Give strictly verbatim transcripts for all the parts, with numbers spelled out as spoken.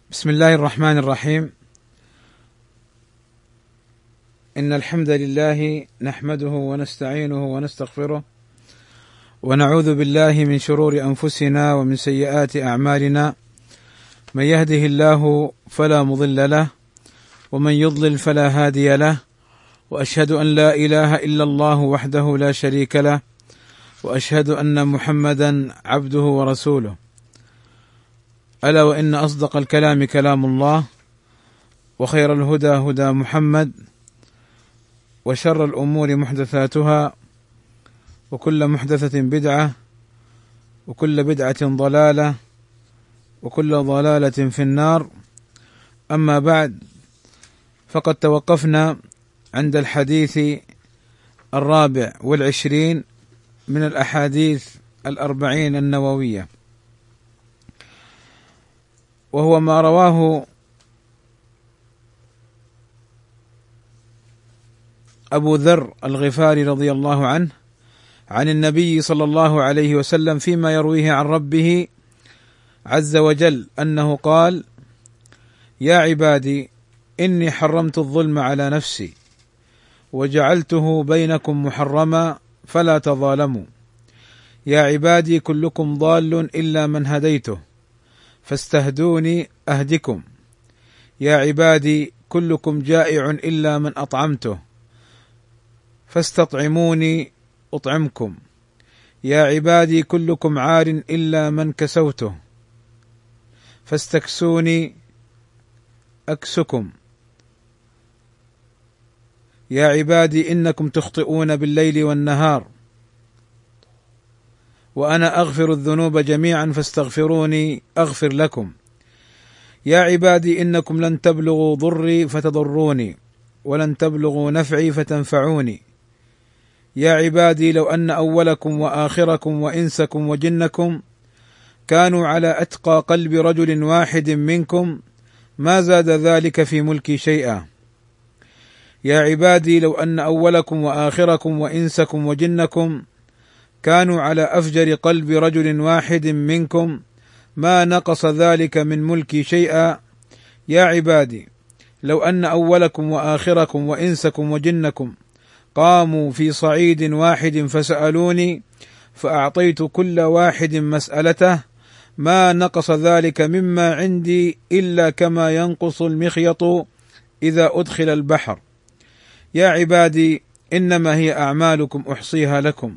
بسم الله الرحمن الرحيم. إن الحمد لله نحمده ونستعينه ونستغفره ونعوذ بالله من شرور أنفسنا ومن سيئات أعمالنا، من يهده الله فلا مضل له ومن يضلل فلا هادي له، وأشهد أن لا إله إلا الله وحده لا شريك له، وأشهد أن محمدا عبده ورسوله. ألا وإن أصدق الكلام كلام الله، وخير الهدى هدى محمد، وشر الأمور محدثاتها، وكل محدثة بدعة، وكل بدعة ضلالة، وكل ضلالة في النار. أما بعد، فقد توقفنا عند الحديث الرابع والعشرين من الأحاديث الأربعين النووية، وهو ما رواه أبو ذر الغفاري رضي الله عنه عن النبي صلى الله عليه وسلم فيما يرويه عن ربه عز وجل أنه قال: يا عبادي إني حرمت الظلم على نفسي وجعلته بينكم محرما فلا تظالموا، يا عبادي كلكم ضال إلا من هديته فاستهدوني أهدكم، يا عبادي كلكم جائع إلا من أطعمته فاستطعموني أطعمكم، يا عبادي كلكم عار إلا من كسوته فاستكسوني أكسكم، يا عبادي إنكم تخطئون بالليل والنهار وأنا أغفر الذنوب جميعا فاستغفروني أغفر لكم، يا عبادي إنكم لن تبلغوا ضري فتضروني ولن تبلغوا نفعي فتنفعوني، يا عبادي لو أن أولكم وآخركم وإنسكم وجنكم كانوا على أتقى قلب رجل واحد منكم ما زاد ذلك في ملكي شيئا، يا عبادي لو أن أولكم وآخركم وإنسكم وجنكم كانوا على أفجر قلب رجل واحد منكم ما نقص ذلك من ملكي شيئا، يا عبادي لو أن أولكم وآخركم وإنسكم وجنكم قاموا في صعيد واحد فسألوني فأعطيت كل واحد مسألته ما نقص ذلك مما عندي إلا كما ينقص المخيط إذا أدخل البحر، يا عبادي إنما هي أعمالكم أحصيها لكم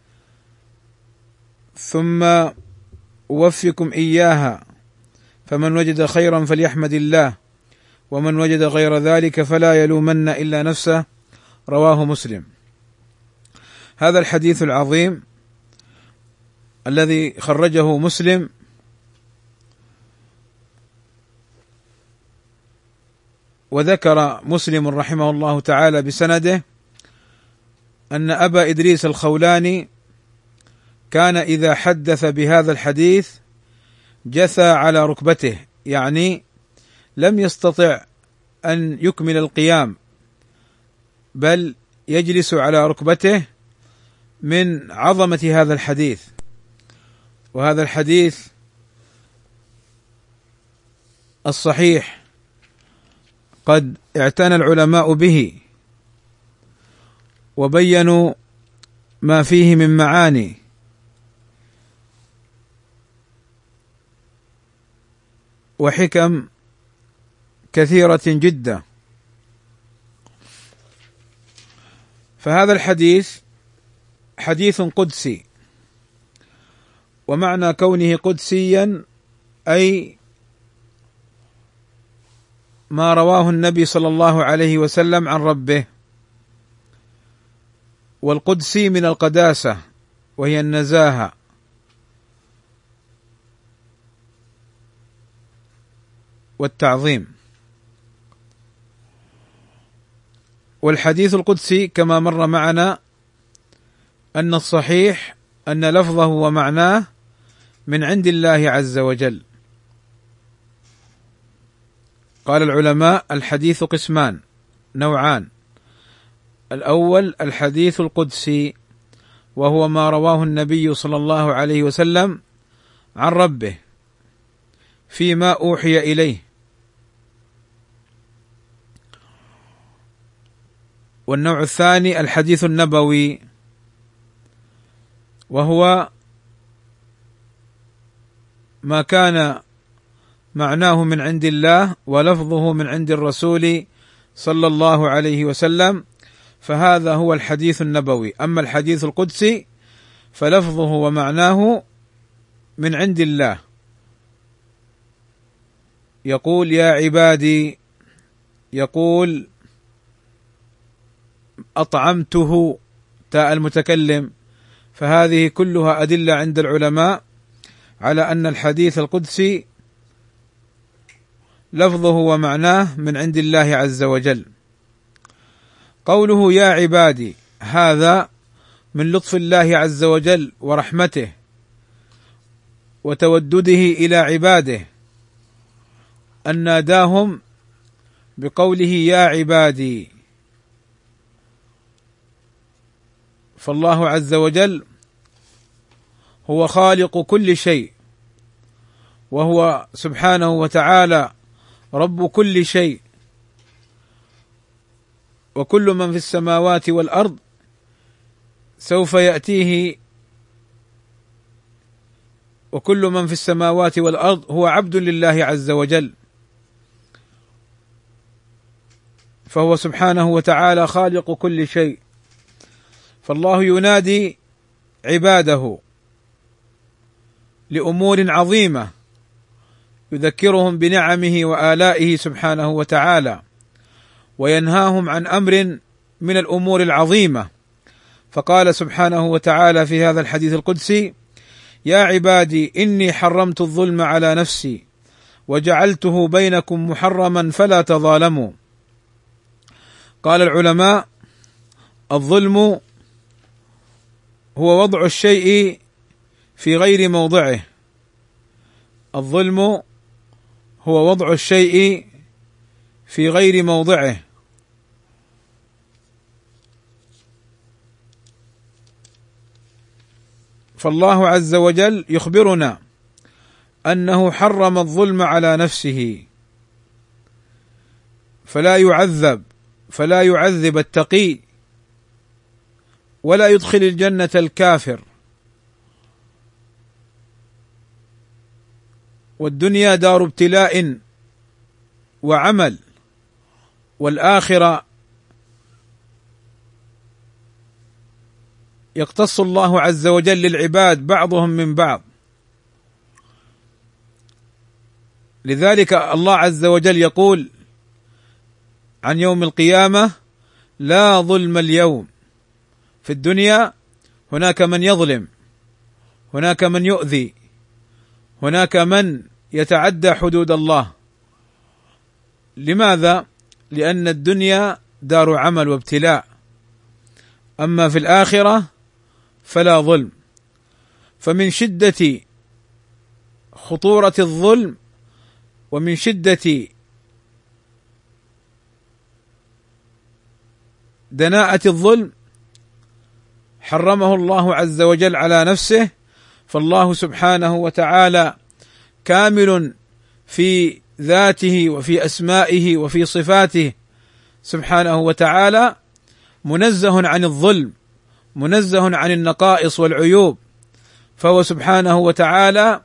ثم أوفكم إياها، فمن وجد خيرا فليحمد الله ومن وجد غير ذلك فلا يلومن إلا نفسه. رواه مسلم. هذا الحديث العظيم الذي خرجه مسلم وذكر مسلم رحمه الله تعالى بسنده أن أبا إدريس الخولاني كان إذا حدث بهذا الحديث جثى على ركبته، يعني لم يستطع أن يكمل القيام بل يجلس على ركبته من عظمة هذا الحديث. وهذا الحديث الصحيح قد اعتنى العلماء به وبينوا ما فيه من معاني، وحكم كثيرة جدا. فهذا الحديث حديث قدسي، ومعنى كونه قدسيا أي ما رواه النبي صلى الله عليه وسلم عن ربه، والقدسي من القداسة وهي النزاهة، والتعظيم. والحديث القدسي كما مر معنا أن الصحيح أن لفظه ومعناه من عند الله عز وجل. قال العلماء: الحديث قسمان نوعان، الأول الحديث القدسي وهو ما رواه النبي صلى الله عليه وسلم عن ربه فيما أوحي إليه والنوع الثاني الحديث النبوي، وهو ما كان معناه من عند الله ولفظه من عند الرسول صلى الله عليه وسلم، فهذا هو الحديث النبوي. أما الحديث القدسي فلفظه ومعناه من عند الله، يقول يا عبادي، يقول أطعمته تاء المتكلم. فهذه كلها أدلة عند العلماء على أن الحديث القدسي لفظه ومعناه من عند الله عز وجل. قوله يا عبادي هذا من لطف الله عز وجل ورحمته وتودده إلى عباده، أن ناداهم بقوله يا عبادي. فالله عز وجل هو خالق كل شيء، وهو سبحانه وتعالى رب كل شيء، وكل من في السماوات والأرض سوف يأتيه، وكل من في السماوات والأرض هو عبد لله عز وجل، فهو سبحانه وتعالى خالق كل شيء. فالله ينادي عباده لأمور عظيمة يذكرهم بنعمه وآلائه سبحانه وتعالى، وينهاهم عن أمر من الأمور العظيمة. فقال سبحانه وتعالى في هذا الحديث القدسي يا عبادي إني حرمت الظلم على نفسي وجعلته بينكم محرما فلا تظالموا. قال العلماء الظلم هو وضع الشيء في غير موضعه، الظلم هو وضع الشيء في غير موضعه. فالله عز وجل يخبرنا أنه حرم الظلم على نفسه، فلا يعذب فلا يعذب التقي ولا يدخل الجنة الكافر. والدنيا دار ابتلاء وعمل، والآخرة يقتص الله عز وجل للعباد بعضهم من بعض. لذلك الله عز وجل يقول عن يوم القيامة لا ظلم اليوم. في الدنيا هناك من يظلم، هناك من يؤذي، هناك من يتعدى حدود الله. لماذا؟ لأن الدنيا دار عمل وابتلاء، أما في الآخرة فلا ظلم. فمن شدة خطورة الظلم ومن شدة دناءة الظلم حرمه الله عز وجل على نفسه. فالله سبحانه وتعالى كامل في ذاته وفي أسمائه وفي صفاته سبحانه وتعالى، منزه عن الظلم، منزه عن النقائص والعيوب، فهو سبحانه وتعالى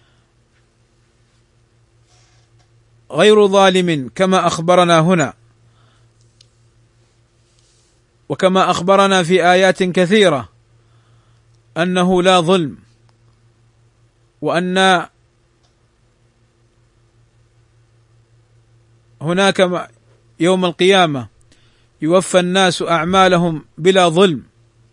غير ظالم كما أخبرنا هنا، وكما أخبرنا في آيات كثيرة أنه لا ظلم، وأن هناك يوم القيامة يوفى الناس أعمالهم بلا ظلم.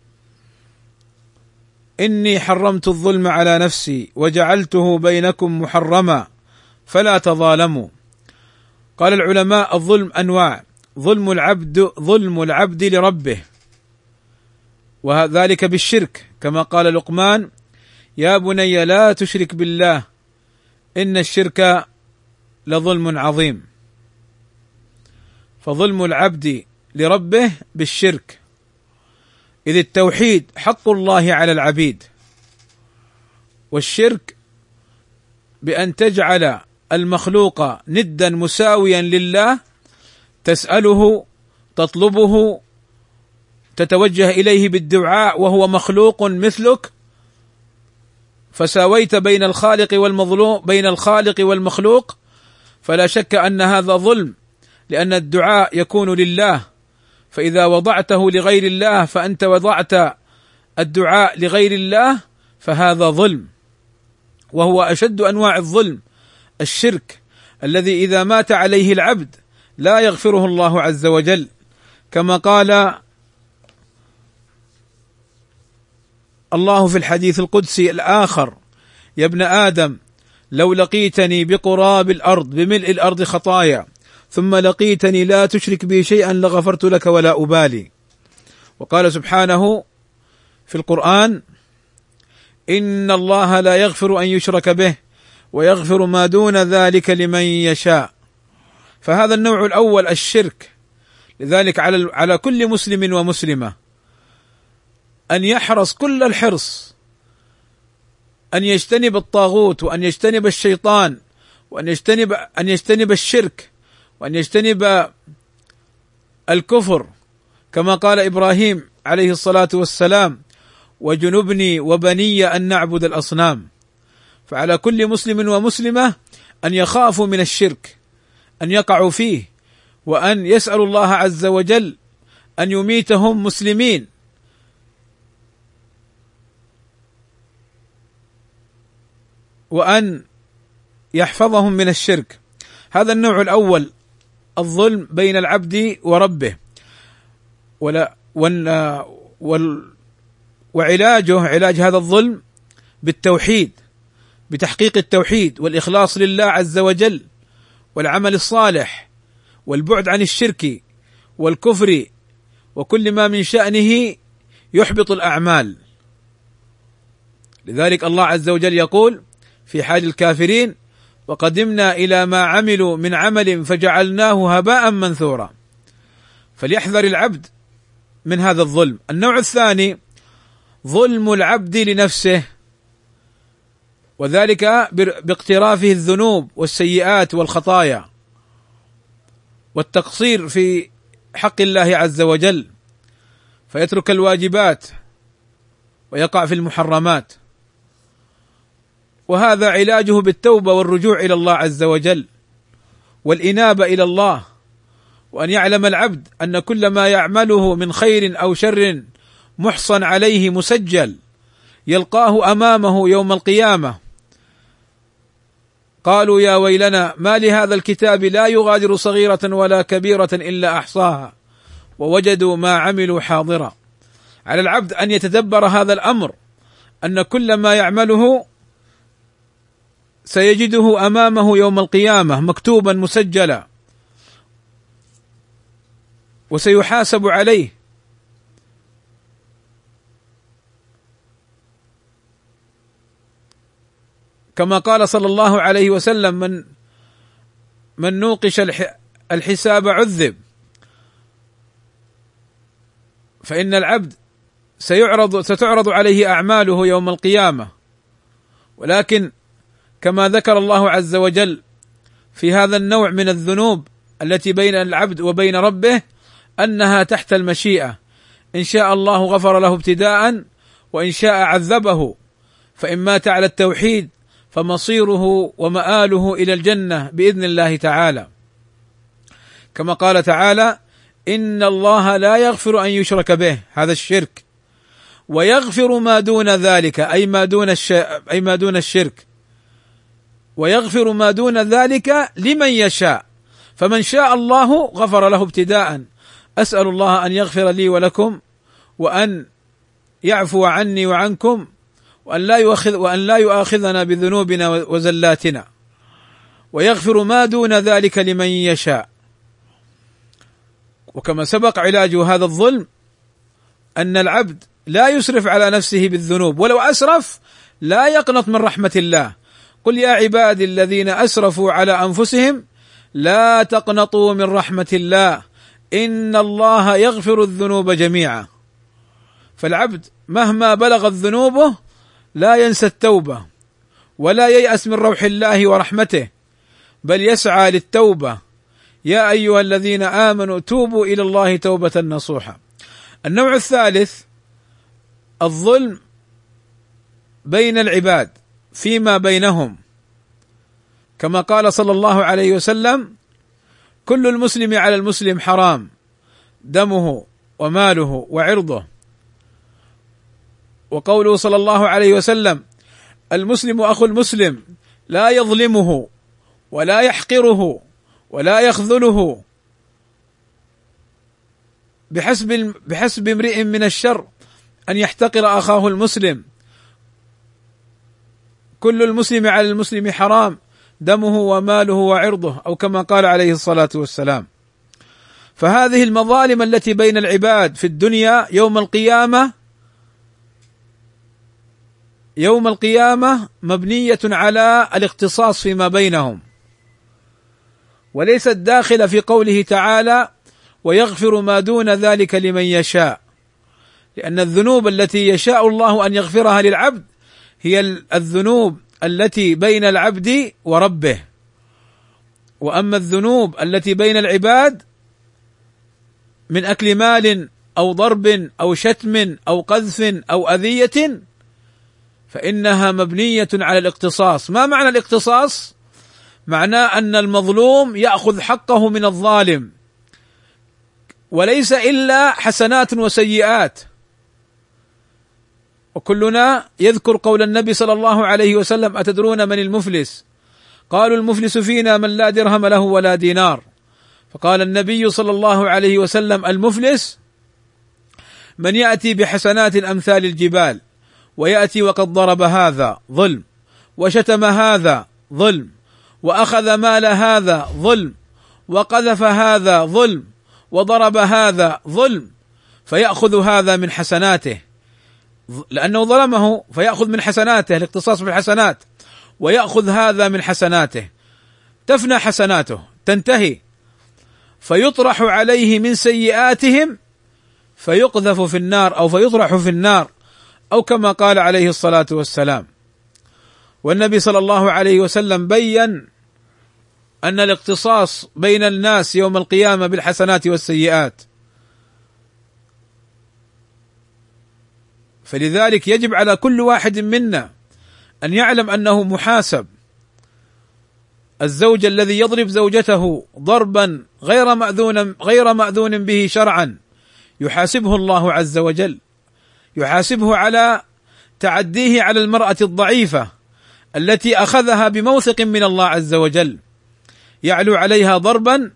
إني حرمت الظلم على نفسي وجعلته بينكم محرما فلا تظالموا. قال العلماء الظلم أنواع: ظلم العبد ظلم العبد لربه، وذلك بالشرك، كما قال لقمان: يا بني لا تشرك بالله إن الشرك لظلم عظيم. فظلم العبد لربه بالشرك، إذ التوحيد حق الله على العبيد، والشرك بأن تجعل المخلوق ندا مساويا لله، تسأله، تطلبه، تتوجه إليه بالدعاء وهو مخلوق مثلك، فساويت بين الخالق والمظلوم، بين الخالق والمخلوق، فلا شك أن هذا ظلم، لأن الدعاء يكون لله، فإذا وضعته لغير الله فأنت وضعت الدعاء لغير الله، فهذا ظلم، وهو أشد أنواع الظلم الشرك، الذي إذا مات عليه العبد لا يغفره الله عز وجل، كما قال الله في الحديث القدسي الآخر: يا ابن آدم لو لقيتني بقراب الأرض بملء الأرض خطايا ثم لقيتني لا تشرك بي شيئا لغفرت لك ولا أبالي. وقال سبحانه في القرآن: إن الله لا يغفر أن يشرك به ويغفر ما دون ذلك لمن يشاء. فهذا النوع الأول الشرك. لذلك على على كل مسلم ومسلمة أن يحرص كل الحرص أن يجتنب الطاغوت، وأن يجتنب الشيطان، وأن يجتنب أن يجتنب الشرك، وأن يجتنب الكفر، كما قال إبراهيم عليه الصلاة والسلام: وجنبني وبني أن نعبد الأصنام. فعلى كل مسلم ومسلمة أن يخافوا من الشرك، أن يقعوا فيه، وأن يسألوا الله عز وجل أن يميتهم مسلمين، وأن يحفظهم من الشرك. هذا النوع الأول، الظلم بين العبد وربه. ولا وال وال وعلاجه علاج هذا الظلم بالتوحيد، بتحقيق التوحيد والإخلاص لله عز وجل، والعمل الصالح، والبعد عن الشرك والكفر وكل ما من شأنه يحبط الأعمال. لذلك الله عز وجل يقول في حال الكافرين: وقدمنا إلى ما عملوا من عمل فجعلناه هباء منثورا. فليحذر العبد من هذا الظلم. النوع الثاني ظلم العبد لنفسه، وذلك باقترافه الذنوب والسيئات والخطايا والتقصير في حق الله عز وجل، فيترك الواجبات ويقع في المحرمات. وهذا علاجه بالتوبة والرجوع إلى الله عز وجل والإنابة إلى الله، وأن يعلم العبد أن كل ما يعمله من خير أو شر محصن عليه مسجل يلقاه أمامه يوم القيامة. قالوا: يا ويلنا ما لهذا الكتاب لا يغادر صغيرة ولا كبيرة إلا أحصاها ووجدوا ما عملوا حاضرا. على العبد أن يتدبر هذا الأمر، أن كل ما يعمله سيجده أمامه يوم القيامة مكتوبا مسجلا، وسيحاسب عليه. كما قال صلى الله عليه وسلم: من من نوقش الحساب عذب. فإن العبد سيعرض ستعرض عليه أعماله يوم القيامة، ولكن كما ذكر الله عز وجل في هذا النوع من الذنوب التي بين العبد وبين ربه أنها تحت المشيئة، إن شاء الله غفر له ابتداء، وإن شاء عذبه. فإن مات على التوحيد فمصيره ومآله إلى الجنة بإذن الله تعالى، كما قال تعالى: إن الله لا يغفر أن يشرك به، هذا الشرك، ويغفر ما دون ذلك أي ما دون الش... أي ما دون الشرك، ويغفر ما دون ذلك لمن يشاء، فمن شاء الله غفر له ابتداء. أسأل الله أن يغفر لي ولكم، وأن يعفو عني وعنكم، وأن لا يؤاخذ وأن لا يؤاخذنا بذنوبنا وزلاتنا، ويغفر ما دون ذلك لمن يشاء. وكما سبق علاج هذا الظلم أن العبد لا يسرف على نفسه بالذنوب، ولو أسرف لا يقنط من رحمة الله. قل يا عبادي الذين أسرفوا على أنفسهم لا تقنطوا من رحمة الله إن الله يغفر الذنوب جميعا. فالعبد مهما بلغت ذنوبه لا ينسى التوبة، ولا ييأس من روح الله ورحمته، بل يسعى للتوبة. يا أيها الذين آمنوا توبوا إلى الله توبة نصوحا. النوع الثالث الظلم بين العباد فيما بينهم، كما قال صلى الله عليه وسلم: كل المسلم على المسلم حرام دمه وماله وعرضه. وقوله صلى الله عليه وسلم: المسلم أخو المسلم لا يظلمه ولا يحقره ولا يخذله، بحسب بحسب امرئ من الشر أن يحتقر أخاه المسلم. كل المسلم على المسلم حرام دمه وماله وعرضه، أو كما قال عليه الصلاة والسلام. فهذه المظالم التي بين العباد في الدنيا يوم القيامة يوم القيامة مبنية على الاختصاص فيما بينهم، وليست داخلة في قوله تعالى: ويغفر ما دون ذلك لمن يشاء، لأن الذنوب التي يشاء الله أن يغفرها للعبد هي الذنوب التي بين العبد وربه، وأما الذنوب التي بين العباد من أكل مال أو ضرب أو شتم أو قذف أو أذية فإنها مبنية على الاقتصاص. ما معنى الاقتصاص؟ معناه أن المظلوم يأخذ حقه من الظالم، وليس إلا حسنات وسيئات. وكلنا يذكر قول النبي صلى الله عليه وسلم: أتدرون من المفلس؟ قالوا: المفلس فينا من لا درهم له ولا دينار. فقال النبي صلى الله عليه وسلم: المفلس من يأتي بحسنات أمثال الجبال، ويأتي وقد ضرب هذا ظلم، وشتم هذا ظلم، وأخذ مال هذا ظلم، وقذف هذا ظلم، وضرب هذا ظلم، فيأخذ هذا من حسناته لأنه ظلمه، فيأخذ من حسناته، الاختصاص بالحسنات، ويأخذ هذا من حسناته، تفنى حسناته تنتهي، فيطرح عليه من سيئاتهم فيقذف في النار أو فيطرح في النار، أو كما قال عليه الصلاة والسلام. والنبي صلى الله عليه وسلم بين أن الاختصاص بين الناس يوم القيامة بالحسنات والسيئات، فلذلك يجب على كل واحد منا أن يعلم أنه محاسب. الزوج الذي يضرب زوجته ضربا غير مأذون غير مأذون به شرعا يحاسبه الله عز وجل، يحاسبه على تعديه على المرأة الضعيفة التي أخذها بموثق من الله عز وجل، يعلو عليها ضربا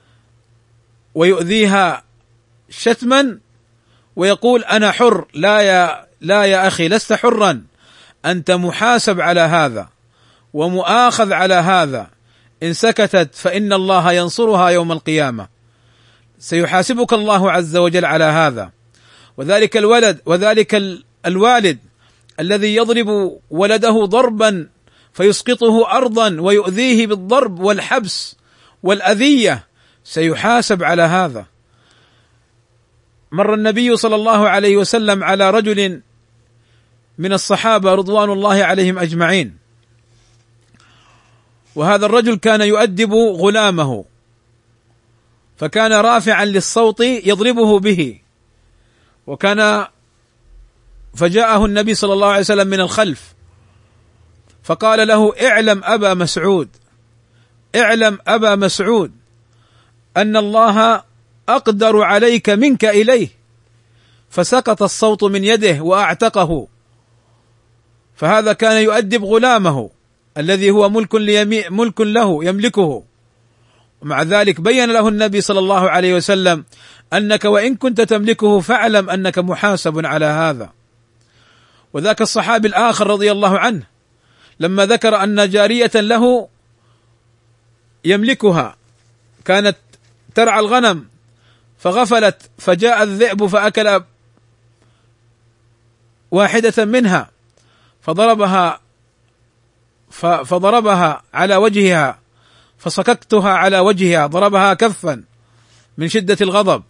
ويؤذيها شتما ويقول: أنا حر. لا يا لا يا أخي، لست حرا، أنت محاسب على هذا ومؤاخذ على هذا. إن سكتت فإن الله ينصرها يوم القيامة، سيحاسبك الله عز وجل على هذا. وذلك الولد وذلك الوالد الذي يضرب ولده ضربا فيسقطه أرضا ويؤذيه بالضرب والحبس والأذية سيحاسب على هذا. مر النبي صلى الله عليه وسلم على رجل من الصحابة رضوان الله عليهم أجمعين، وهذا الرجل كان يؤدب غلامه، فكان رافعا للصوت يضربه به، وكان فجاءه النبي صلى الله عليه وسلم من الخلف فقال له: اعلم أبا مسعود اعلم أبا مسعود أن الله أقدر عليك منك إليه، فسقط الصوت من يده وأعتقه. فهذا كان يؤدب غلامه الذي هو ملك ملك له يملكه، ومع ذلك بين له النبي صلى الله عليه وسلم: أنك وإن كنت تملكه فاعلم أنك محاسب على هذا. وذاك الصحابي الآخر رضي الله عنه لما ذكر أن جارية له يملكها كانت ترعى الغنم فغفلت، فجاء الذئب فأكل واحدة منها فضربها فضربها على وجهها، فصككتها على وجهها، ضربها كفا من شدة الغضب.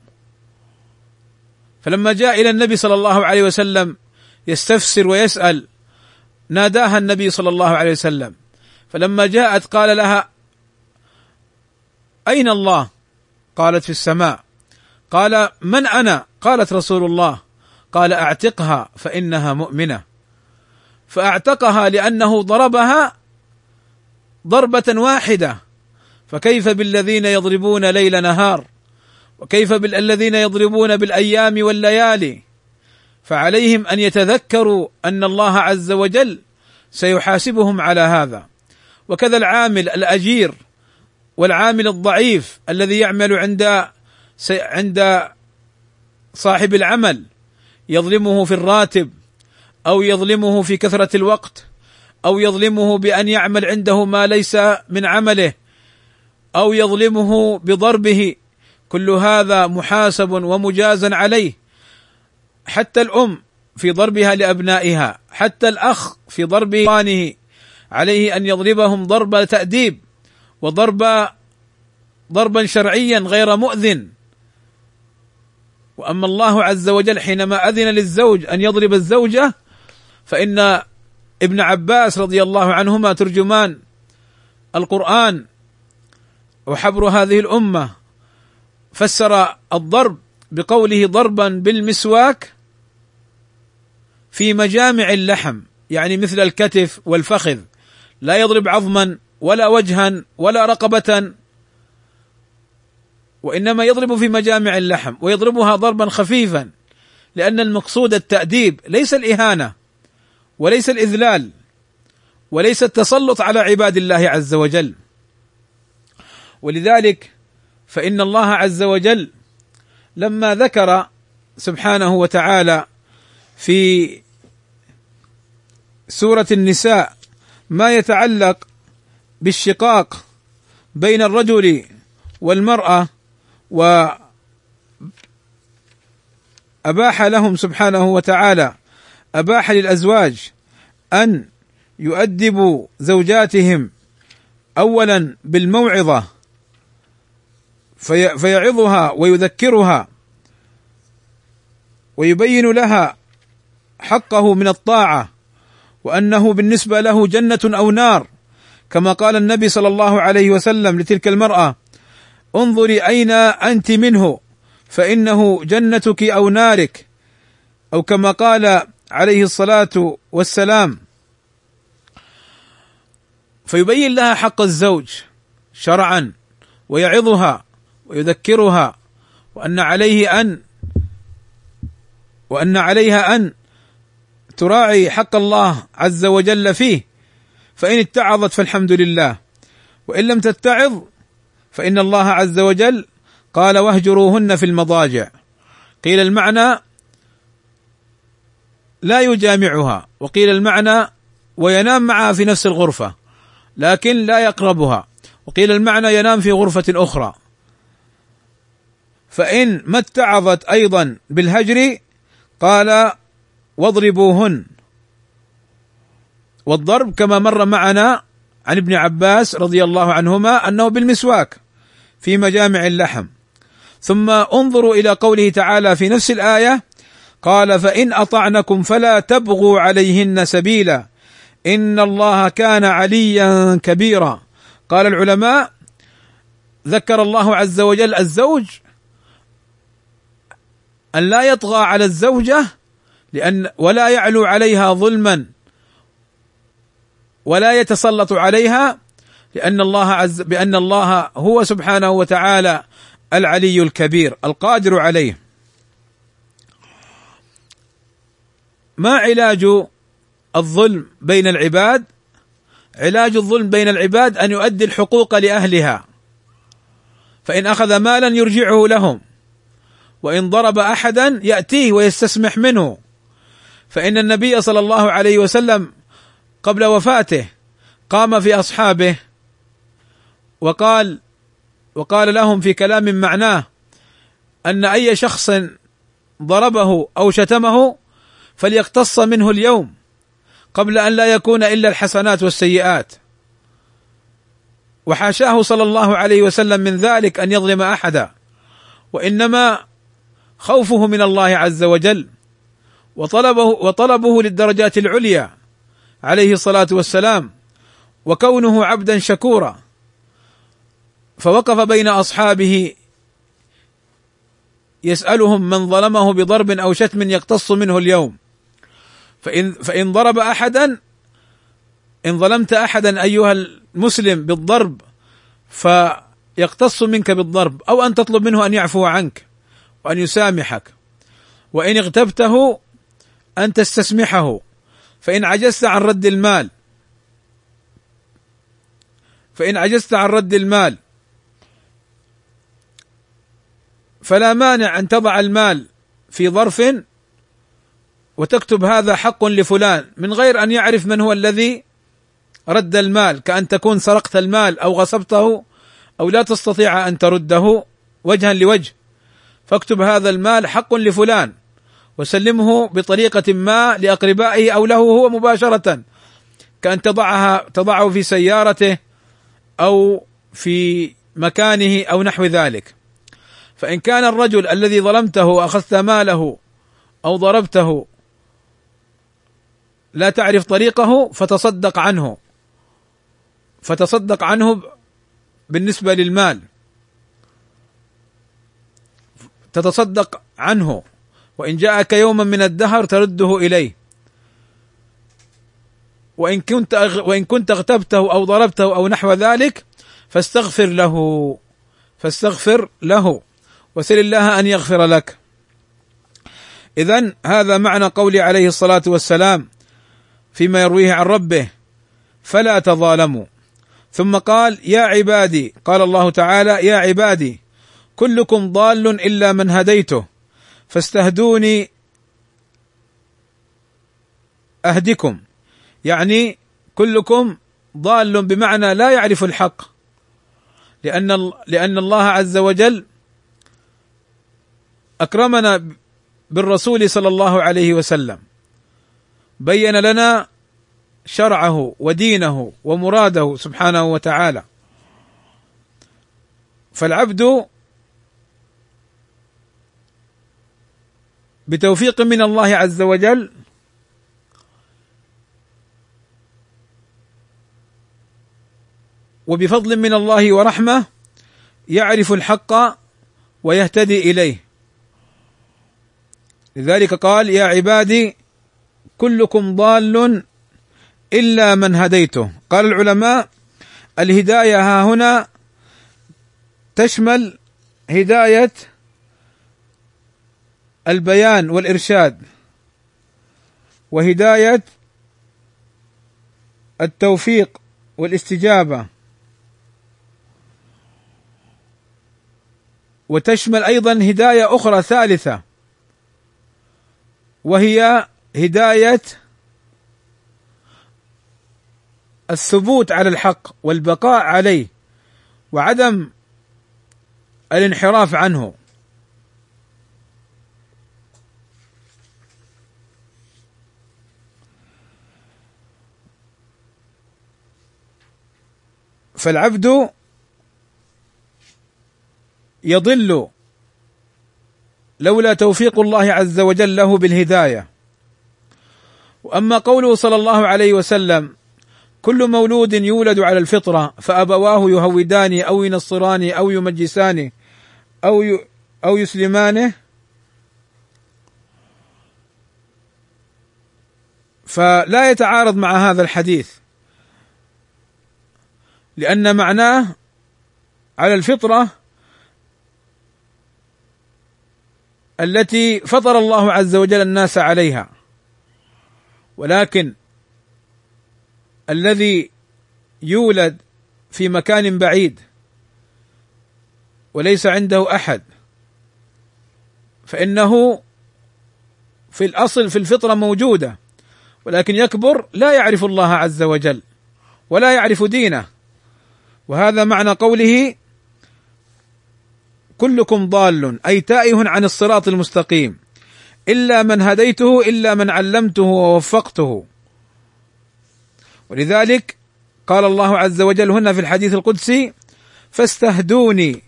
فلما جاء إلى النبي صلى الله عليه وسلم يستفسر ويسأل ناداها النبي صلى الله عليه وسلم، فلما جاءت قال لها: أين الله؟ قالت: في السماء. قال: من أنا؟ قالت رسول الله قال اعتقها فإنها مؤمنة، فاعتقها لأنه ضربها ضربة واحدة، فكيف بالذين يضربون ليل نهار، وكيف بالذين يضربون بالأيام والليالي؟ فعليهم أن يتذكروا أن الله عز وجل سيحاسبهم على هذا. وكذا العامل الأجير والعامل الضعيف الذي يعمل عند عند صاحب العمل، يظلمه في الراتب أو يظلمه في كثرة الوقت أو يظلمه بأن يعمل عنده ما ليس من عمله أو يظلمه بضربه، كل هذا محاسب ومجازا عليه. حتى الأم في ضربها لأبنائها، حتى الأخ في ضرب إخوانه، عليه أن يضربهم ضرب تأديب وضرب ضربا شرعيا غير مؤذن. وأما الله عز وجل حينما أذن للزوج أن يضرب الزوجة، فإن ابن عباس رضي الله عنهما ترجمان القرآن وحبر هذه الأمة فسر الضرب بقوله ضربا بالمسواك في مجامع اللحم، يعني مثل الكتف والفخذ، لا يضرب عظما ولا وجها ولا رقبة، وإنما يضرب في مجامع اللحم، ويضربها ضربا خفيفا، لأن المقصود التأديب ليس الإهانة وليس الإذلال وليس التسلط على عباد الله عز وجل. ولذلك فإن الله عز وجل لما ذكر سبحانه وتعالى في سورة النساء ما يتعلق بالشقاق بين الرجل والمرأة، وأباح لهم سبحانه وتعالى أباح للأزواج أن يؤدبوا زوجاتهم أولا بالموعظة في فيعظها ويذكرها ويبين لها حقه من الطاعة، وأنه بالنسبة له جنة أو نار، كما قال النبي صلى الله عليه وسلم لتلك المرأة: انظري أين أنت منه فإنه جنتك أو نارك، أو كما قال عليه الصلاة والسلام. فيبين لها حق الزوج شرعا ويعظها ويذكرها، وأن عليه أن وأن عليها أن تراعي حق الله عز وجل فيه، فإن اتعظت فالحمد لله، وإن لم تتعظ فإن الله عز وجل قال: واهجروهن في المضاجع. قيل المعنى لا يجامعها، وقيل المعنى وينام معها في نفس الغرفة لكن لا يقربها، وقيل المعنى ينام في غرفة أخرى. فإن ما اتعظت أيضا بالهجر قال: واضربوهن. والضرب كما مر معنا عن ابن عباس رضي الله عنهما أنه بالمسواك في مجامع اللحم. ثم انظروا إلى قوله تعالى في نفس الآية: قال: فإن أطعنكم فلا تبغوا عليهن سبيلا إن الله كان عليا كبيرا. قال العلماء: ذكر الله عز وجل الزوج أن لا يطغى على الزوجة لأن ولا يعلو عليها ظلما ولا يتسلط عليها، لأن الله عز بأن الله هو سبحانه وتعالى العلي الكبير القادر عليه. ما علاج الظلم بين العباد؟ علاج الظلم بين العباد أن يؤدي الحقوق لأهلها، فإن أخذ مالا يرجعه لهم، وإن ضرب أحدا يأتيه ويستسمح منه. فإن النبي صلى الله عليه وسلم قبل وفاته قام في أصحابه وقال وقال لهم في كلام معناه أن أي شخص ضربه أو شتمه فليقتص منه اليوم قبل أن لا يكون إلا الحسنات والسيئات. وحاشاه صلى الله عليه وسلم من ذلك أن يظلم أحدا، وإنما خوفه من الله عز وجل وطلبه وطلبه للدرجات العليا عليه الصلاة والسلام، وكونه عبدا شكورا. فوقف بين أصحابه يسألهم من ظلمه بضرب أو شتم يقتص منه اليوم، فإن, فإن ضرب أحدا، إن ظلمت أحدا أيها المسلم بالضرب فيقتص منك بالضرب، أو أن تطلب منه أن يعفو عنك وأن يسامحك، وإن اغتبته أن تستسمحه، فإن عجزت عن رد المال فإن عجزت عن رد المال فلا مانع أن تضع المال في ظرف وتكتب هذا حق لفلان من غير أن يعرف من هو الذي رد المال، كأن تكون سرقت المال أو غصبته أو لا تستطيع أن ترده وجها لوجه، فاكتب هذا المال حق لفلان وسلمه بطريقة ما لأقربائه أو له هو مباشرة، كأن تضعها تضعه في سيارته أو في مكانه أو نحو ذلك. فإن كان الرجل الذي ظلمته وأخذت ماله أو ضربته لا تعرف طريقه فتصدق عنه فتصدق عنه بالنسبة للمال، تتصدق عنه، وإن جاءك يوما من الدهر ترده إليه، وإن كنت وإن كنت اغتبته أو ضربته أو نحو ذلك فاستغفر له فاستغفر له وسل الله أن يغفر لك. إذن هذا معنى قول عليه الصلاة والسلام فيما يرويه عن ربه: فلا تظالموا. ثم قال: يا عبادي، قال الله تعالى: يا عبادي كلكم ضال إلا من هديته فاستهدوني أهدكم، يعني كلكم ضال بمعنى لا يعرف الحق، لأن لأن الله عز وجل أكرمنا بالرسول صلى الله عليه وسلم، بين لنا شرعه ودينه ومراده سبحانه وتعالى، فالعبد بتوفيق من الله عز وجل وبفضل من الله ورحمة يعرف الحق ويهتدي إليه. لذلك قال: يا عبادي كلكم ضال إلا من هديته. قال العلماء: الهداية ها هنا تشمل هداية البيان والإرشاد، وهداية التوفيق والاستجابة، وتشمل أيضا هداية أخرى ثالثة وهي هداية الثبوت على الحق والبقاء عليه وعدم الانحراف عنه. فالعبد يضل لولا توفيق الله عز وجل له بالهداية. وأما قوله صلى الله عليه وسلم: كل مولود يولد على الفطرة فأبواه يهودانه أو ينصرانه أو يمجسانه أو أو يسلمانه، فلا يتعارض مع هذا الحديث، لأن معناه على الفطرة التي فطر الله عز وجل الناس عليها، ولكن الذي يولد في مكان بعيد وليس عنده أحد فإنه في الأصل في الفطرة موجودة، ولكن يكبر لا يعرف الله عز وجل ولا يعرف دينه. وهذا معنى قوله: كلكم ضال، أي تائه عن الصراط المستقيم، إلا من هديته، إلا من علمته ووفقته. ولذلك قال الله عز وجل هنا في الحديث القدسي: فاستهدوني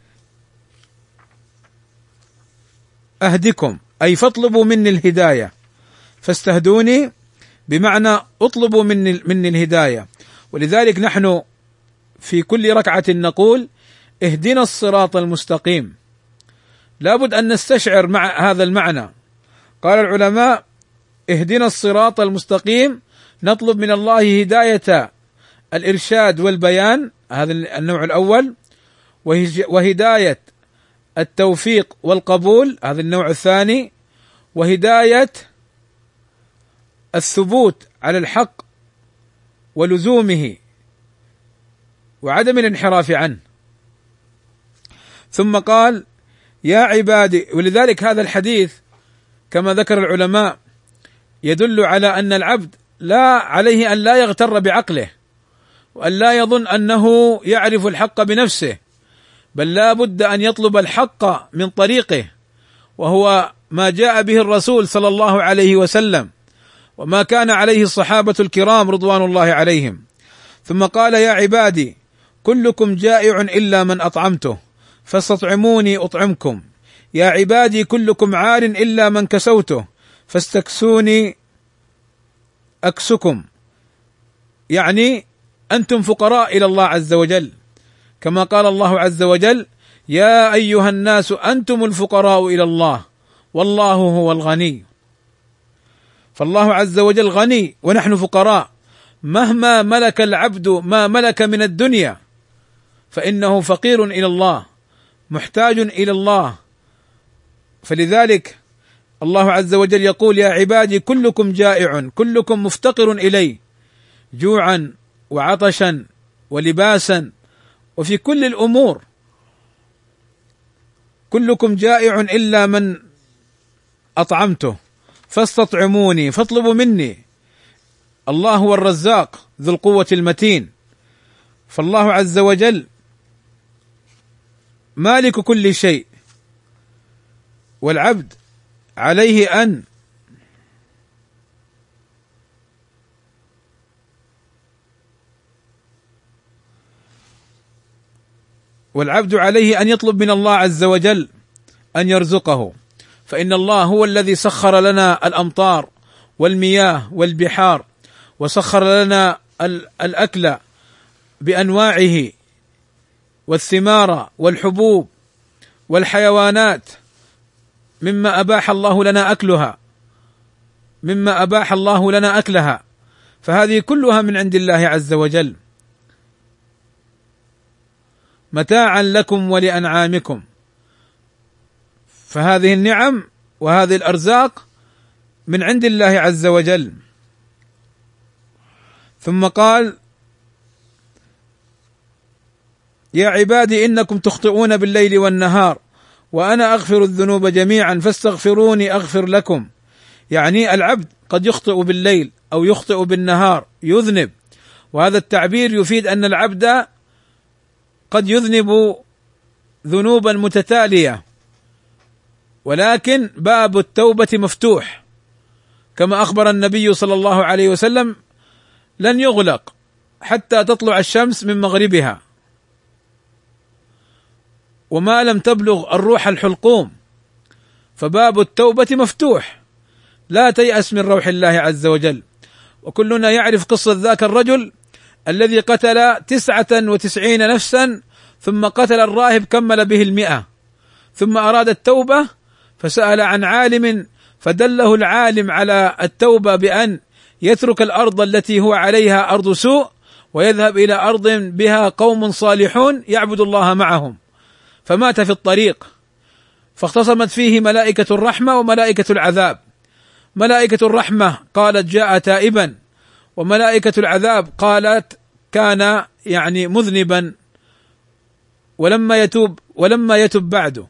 أهدكم، أي فاطلبوا مني الهداية. فاستهدوني بمعنى اطلبوا مني مني الهداية. ولذلك نحن في كل ركعة نقول: اهدنا الصراط المستقيم، لابد أن نستشعر مع هذا المعنى. قال العلماء: اهدنا الصراط المستقيم، نطلب من الله هداية الإرشاد والبيان، هذا النوع الأول، وهداية التوفيق والقبول، هذا النوع الثاني، وهداية الثبوت على الحق ولزومه وعدم الانحراف عنه. ثم قال: يا عبادي. ولذلك هذا الحديث كما ذكر العلماء يدل على أن العبد لا عليه أن لا يغتر بعقله، وأن لا يظن أنه يعرف الحق بنفسه، بل لا بد أن يطلب الحق من طريقه، وهو ما جاء به الرسول صلى الله عليه وسلم، وما كان عليه الصحابة الكرام رضوان الله عليهم. ثم قال: يا عبادي كلكم جائع إلا من أطعمته فاستطعموني أطعمكم، يا عبادي كلكم عار إلا من كسوته فاستكسوني أكسكم. يعني أنتم فقراء إلى الله عز وجل، كما قال الله عز وجل: يا أيها الناس أنتم الفقراء إلى الله والله هو الغني. فالله عز وجل غني ونحن فقراء، مهما ملك العبد ما ملك من الدنيا فإنه فقير إلى الله، محتاج إلى الله. فلذلك الله عز وجل يقول: يا عبادي كلكم جائع، كلكم مفتقر إلي، جوعا وعطشا ولباسا وفي كل الأمور، كلكم جائع إلا من أطعمته فاستطعموني، فاطلبوا مني. الله هو الرزاق ذو القوة المتين، فالله عز وجل مالك كل شيء، والعبد عليه أن والعبد عليه أن يطلب من الله عز وجل أن يرزقه، فإن الله هو الذي سخر لنا الأمطار والمياه والبحار، وسخر لنا الأكل بأنواعه والثمار والحبوب والحيوانات مما أباح الله لنا أكلها مما أباح الله لنا أكلها فهذه كلها من عند الله عز وجل، متاعا لكم ولأنعامكم. فهذه النعم وهذه الأرزاق من عند الله عز وجل. ثم قال: يا عبادي إنكم تخطئون بالليل والنهار وأنا أغفر الذنوب جميعا فاستغفروني أغفر لكم. يعني العبد قد يخطئ بالليل أو يخطئ بالنهار، يذنب، وهذا التعبير يفيد أن العبد قد يذنب ذنوبا متتالية، ولكن باب التوبة مفتوح، كما أخبر النبي صلى الله عليه وسلم: لن يغلق حتى تطلع الشمس من مغربها، وما لم تبلغ الروح الحلقوم، فباب التوبة مفتوح، لا تيأس من روح الله عز وجل. وكلنا يعرف قصة ذاك الرجل الذي قتل تسعة وتسعين نفسا ثم قتل الراهب كمل به المئة، ثم أراد التوبة فسأل عن عالم فدله العالم على التوبة بأن يترك الأرض التي هو عليها أرض سوء ويذهب إلى أرض بها قوم صالحون يعبد الله معهم، فمات في الطريق، فاختصمت فيه ملائكة الرحمة وملائكة العذاب. ملائكة الرحمة قالت جاء تائبا، وملائكة العذاب قالت كان يعني مذنبا ولما يتوب ولما يتب بعده.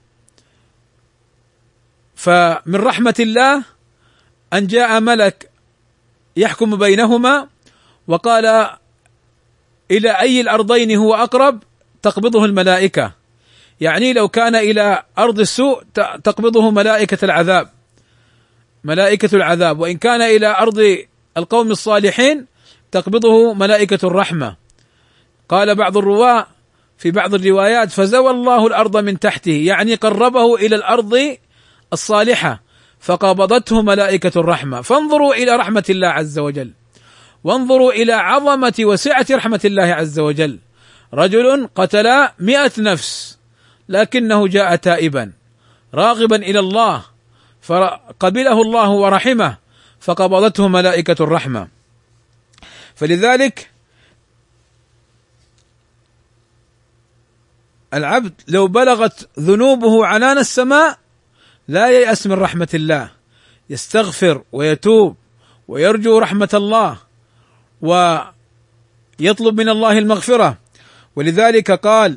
فمن رحمة الله أن جاء ملك يحكم بينهما وقال إلى أي الأرضين هو أقرب تقبضه الملائكة، يعني لو كان إلى أرض السوء تقبضه ملائكة العذاب ملائكة العذاب وإن كان إلى أرض القوم الصالحين تقبضه ملائكة الرحمة. قال بعض الرواة في بعض الروايات: فزوى الله الأرض من تحته، يعني قربه إلى الأرض الصالحة فقبضته ملائكة الرحمة. فانظروا إلى رحمة الله عز وجل، وانظروا إلى عظمة وسعة رحمة الله عز وجل. رجل قتل مئة نفس لكنه جاء تائبا، راغبا إلى الله فقبله الله ورحمه فقبضته ملائكة الرحمة. فلذلك العبد لو بلغت ذنوبه عنان السماء لا ييأس من رحمة الله، يستغفر ويتوب ويرجو رحمة الله ويطلب من الله المغفرة. ولذلك قال: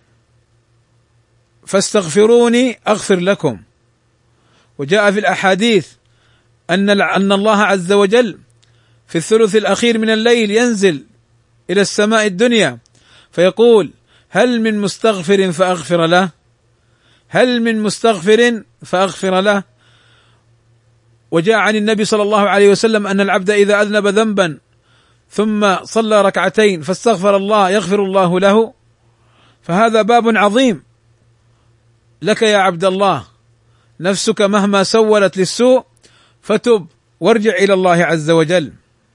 فاستغفروني أغفر لكم. وجاء في الأحاديث أن أن الله عز وجل في الثلث الأخير من الليل ينزل إلى السماء الدنيا فيقول: هل من مستغفر فأغفر له؟ هل من مستغفر فأغفر له؟ وجاء عن النبي صلى الله عليه وسلم أن العبد إذا أذنب ذنبا ثم صلى ركعتين فاستغفر الله يغفر الله له. فهذا باب عظيم لك يا عبد الله، نفسك مهما سولت للسوء فتب وارجع إلى الله عز وجل.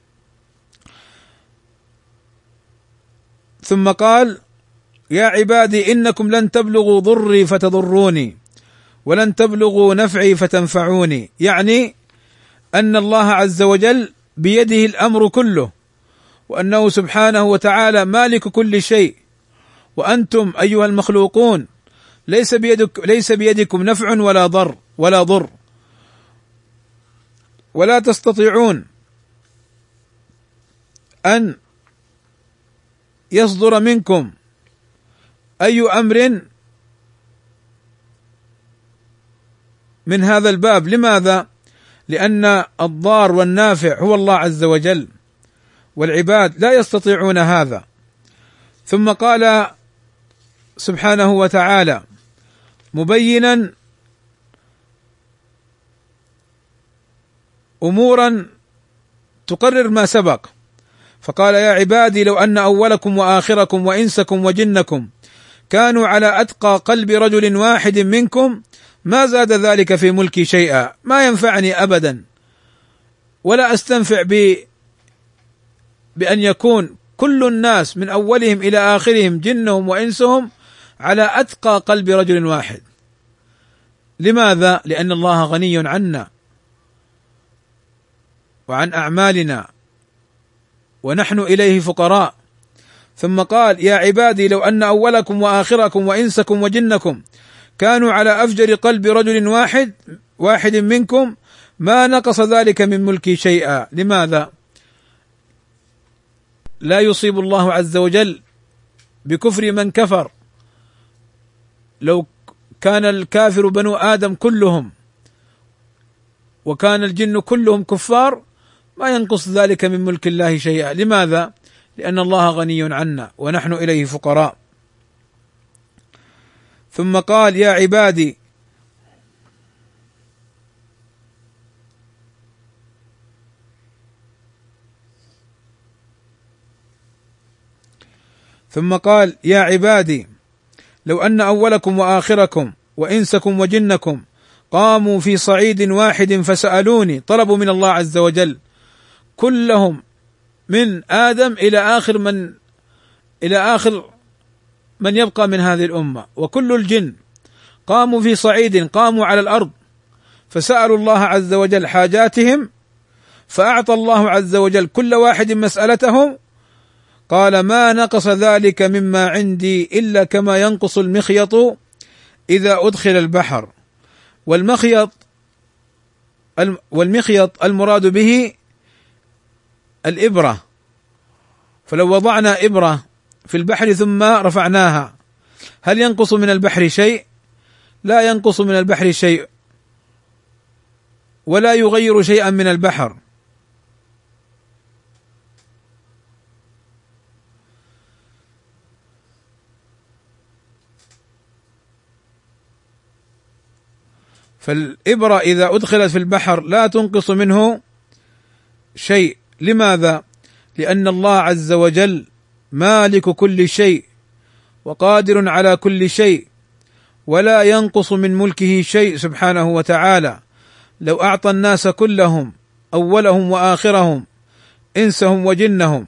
ثم قال: يا عبادي إنكم لن تبلغوا ضري فتضروني ولن تبلغوا نفعي فتنفعوني، يعني أن الله عز وجل بيده الأمر كله، وأنه سبحانه وتعالى مالك كل شيء، وأنتم أيها المخلوقون ليس بيدك ليس بيدكم نفع ولا ضر ولا ضر، ولا تستطيعون أن يصدر منكم أي أمر من هذا الباب. لماذا؟ لأن الضار والنافع هو الله عز وجل، والعباد لا يستطيعون هذا. ثم قال سبحانه وتعالى مبينا أمورا تقرر ما سبق، فقال: يا عبادي لو أن أولكم وآخركم وإنسكم وجنكم كانوا على أتقى قلب رجل واحد منكم ما زاد ذلك في ملكي شيئا، ما ينفعني أبدا، ولا أستنفع ب بأن يكون كل الناس من أولهم إلى آخرهم جنهم وإنسهم على أتقى قلب رجل واحد. لماذا؟ لأن الله غني عنا وعن أعمالنا ونحن إليه فقراء. ثم قال: يا عبادي لو أن أولكم وآخركم وإنسكم وجنكم كانوا على أفجر قلب رجل واحد واحد منكم ما نقص ذلك من ملكي شيئا. لماذا؟ لا يصيب الله عز وجل بكفر من كفر. لو كان الكافر بنو آدم كلهم وكان الجن كلهم كفار ما ينقص ذلك من ملك الله شيئا. لماذا؟ لأن الله غني عنا ونحن إليه فقراء. ثم قال: يا عبادي ثم قال يا عبادي لو أن أولكم وآخركم وإنسكم وجنكم قاموا في صعيد واحد فسألوني، طلبوا من الله عز وجل كلهم من آدم إلى آخر من إلى آخر من يبقى من هذه الأمة، وكل الجن قاموا في صعيد، قاموا على الأرض فسألوا الله عز وجل حاجاتهم، فأعطى الله عز وجل كل واحد مسألتهم. قال: ما نقص ذلك مما عندي إلا كما ينقص المخيط إذا أدخل البحر. والمخيط والمخيط المراد به الإبرة، فلو وضعنا إبرة في البحر ثم رفعناها هل ينقص من البحر شيء؟ لا ينقص من البحر شيء ولا يغير شيئا من البحر. فالإبرة إذا أدخلت في البحر لا تنقص منه شيء. لماذا؟ لأن الله عز وجل مالك كل شيء وقادر على كل شيء، ولا ينقص من ملكه شيء سبحانه وتعالى. لو أعطى الناس كلهم أولهم وآخرهم إنسهم وجنهم.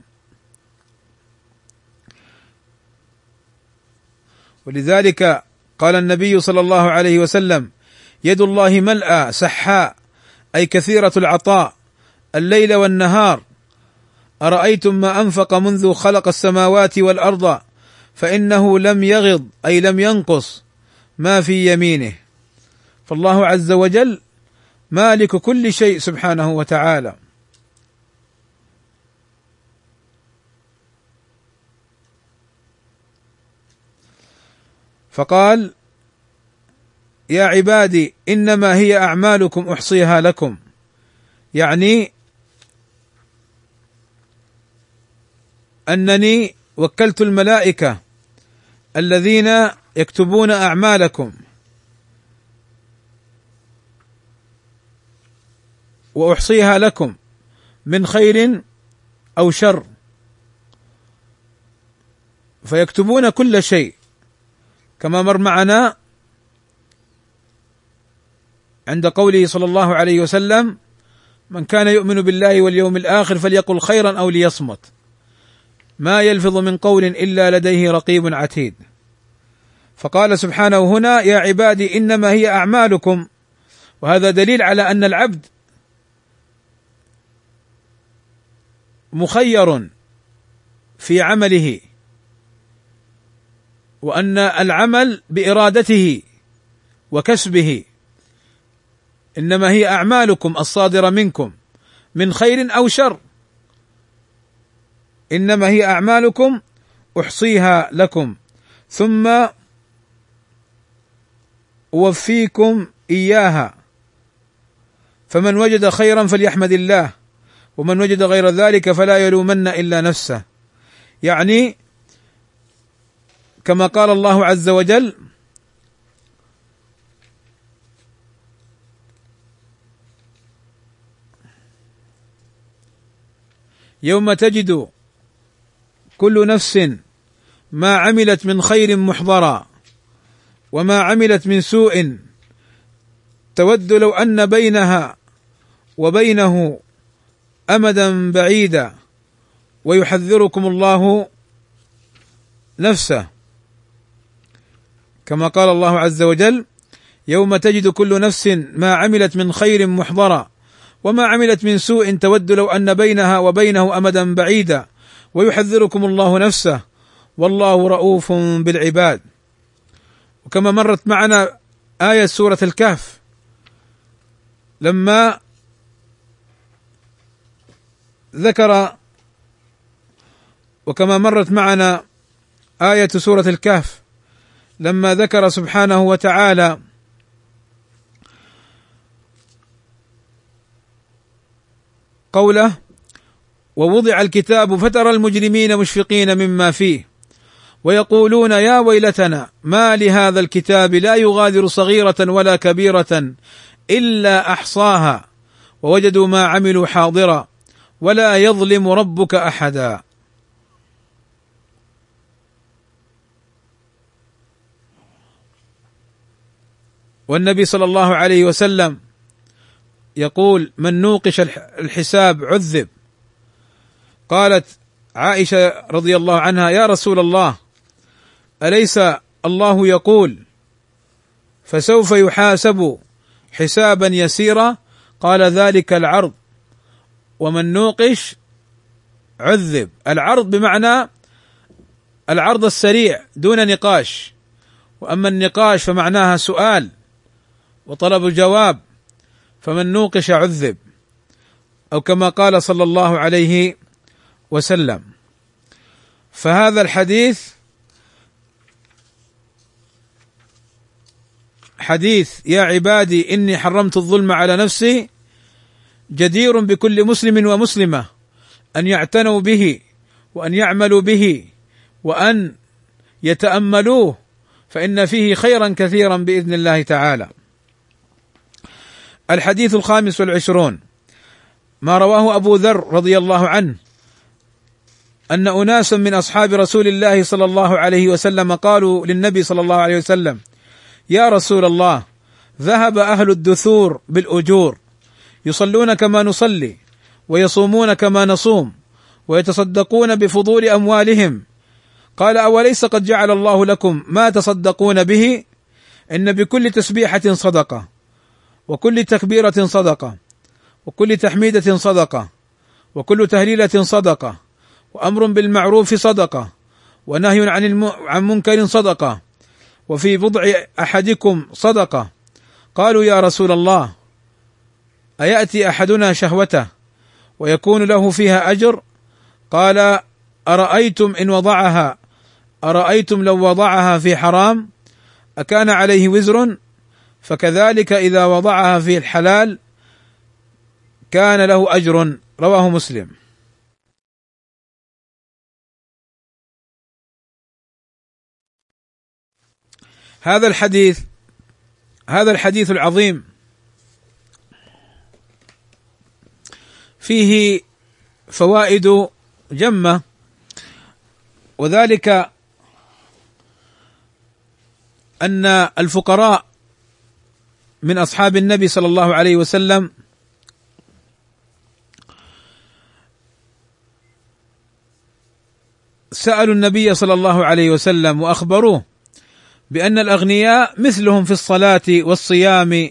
ولذلك قال النبي صلى الله عليه وسلم: يد الله ملأى سحاء، أي كثيرة العطاء الليل والنهار. أرأيتم ما أنفق منذ خلق السماوات والأرض فإنه لم يغض، أي لم ينقص ما في يمينه. فالله عز وجل مالك كل شيء سبحانه وتعالى. فقال: يا عبادي إنما هي أعمالكم أحصيها لكم، يعني أنني وكلت الملائكة الذين يكتبون أعمالكم وأحصيها لكم من خير أو شر، فيكتبون كل شيء، كما مر معنا عند قوله صلى الله عليه وسلم: من كان يؤمن بالله واليوم الآخر فليقل خيرا أو ليصمت، ما يلفظ من قول إلا لديه رقيب عتيد. فقال سبحانه هنا: يا عبادي إنما هي أعمالكم، وهذا دليل على أن العبد مخير في عمله، وأن العمل بإرادته وكسبه، إنما هي أعمالكم الصادرة منكم من خير أو شر، إنما هي أعمالكم أحصيها لكم ثم أوفيكم إياها، فمن وجد خيرا فليحمد الله، ومن وجد غير ذلك فلا يلومن إلا نفسه. يعني كما قال الله عز وجل: يوم تجد كل نفس ما عملت من خير محضرا وما عملت من سوء تود لو أن بينها وبينه أمدا بعيدا ويحذركم الله نفسه، كما قال الله عز وجل: يوم تجد كل نفس ما عملت من خير محضرا وما عملت من سوء تود لو أن بينها وبينه أمدا بعيدا ويحذركم الله نفسه والله رؤوف بالعباد. وكما مرت معنا آية سورة الكهف لما ذكر وكما مرت معنا آية سورة الكهف لما ذكر سبحانه وتعالى قوله: ووضع الكتاب فترى المجرمين مشفقين مما فيه ويقولون يا ويلتنا ما لهذا الكتاب لا يغادر صغيرة ولا كبيرة إلا أحصاها ووجدوا ما عملوا حاضرا ولا يظلم ربك أحدا. والنبي صلى الله عليه وسلم يقول: من نوقش الحساب عذب. قالت عائشة رضي الله عنها: يا رسول الله أليس الله يقول فسوف يحاسب حسابا يسيرا؟ قال: ذلك العرض، ومن نوقش عذب. العرض بمعنى العرض السريع دون نقاش، وأما النقاش فمعناها سؤال وطلب الجواب، فمن نوقش عذب، أو كما قال صلى الله عليه وسلم. فهذا الحديث حديث يا عبادي إني حرمت الظلم على نفسي جدير بكل مسلم ومسلمة أن يعتنوا به وأن يعملوا به وأن يتأملوه، فإن فيه خيرا كثيرا بإذن الله تعالى. الحديث الخامس والعشرون ما رواه أبو ذر رضي الله عنه أن أناسا من أصحاب رسول الله صلى الله عليه وسلم قالوا للنبي صلى الله عليه وسلم: يا رسول الله ذهب أهل الدثور بالأجور يصلون كما نصلي ويصومون كما نصوم ويتصدقون بفضول أموالهم. قال: أوليس قد جعل الله لكم ما تصدقون به؟ إن بكل تسبيحة صدقة وكل تكبيرة صدقة، وكل تحميدة صدقة، وكل تهليلة صدقة، وأمر بالمعروف صدقة، ونهي عن الم... عن منكر صدقة، وفي بضع أحدكم صدقة. قالوا يا رسول الله أيأتي أحدنا شهوته ويكون له فيها أجر؟ قال أرأيتم إن وضعها أرأيتم لو وضعها في حرام أكان عليه وزر؟ فكذلك إذا وضعها في الحلال كان له أجر. رواه مسلم. هذا الحديث هذا الحديث العظيم فيه فوائد جمة، وذلك أن الفقراء من أصحاب النبي صلى الله عليه وسلم سألوا النبي صلى الله عليه وسلم وأخبروه بأن الأغنياء مثلهم في الصلاة والصيام،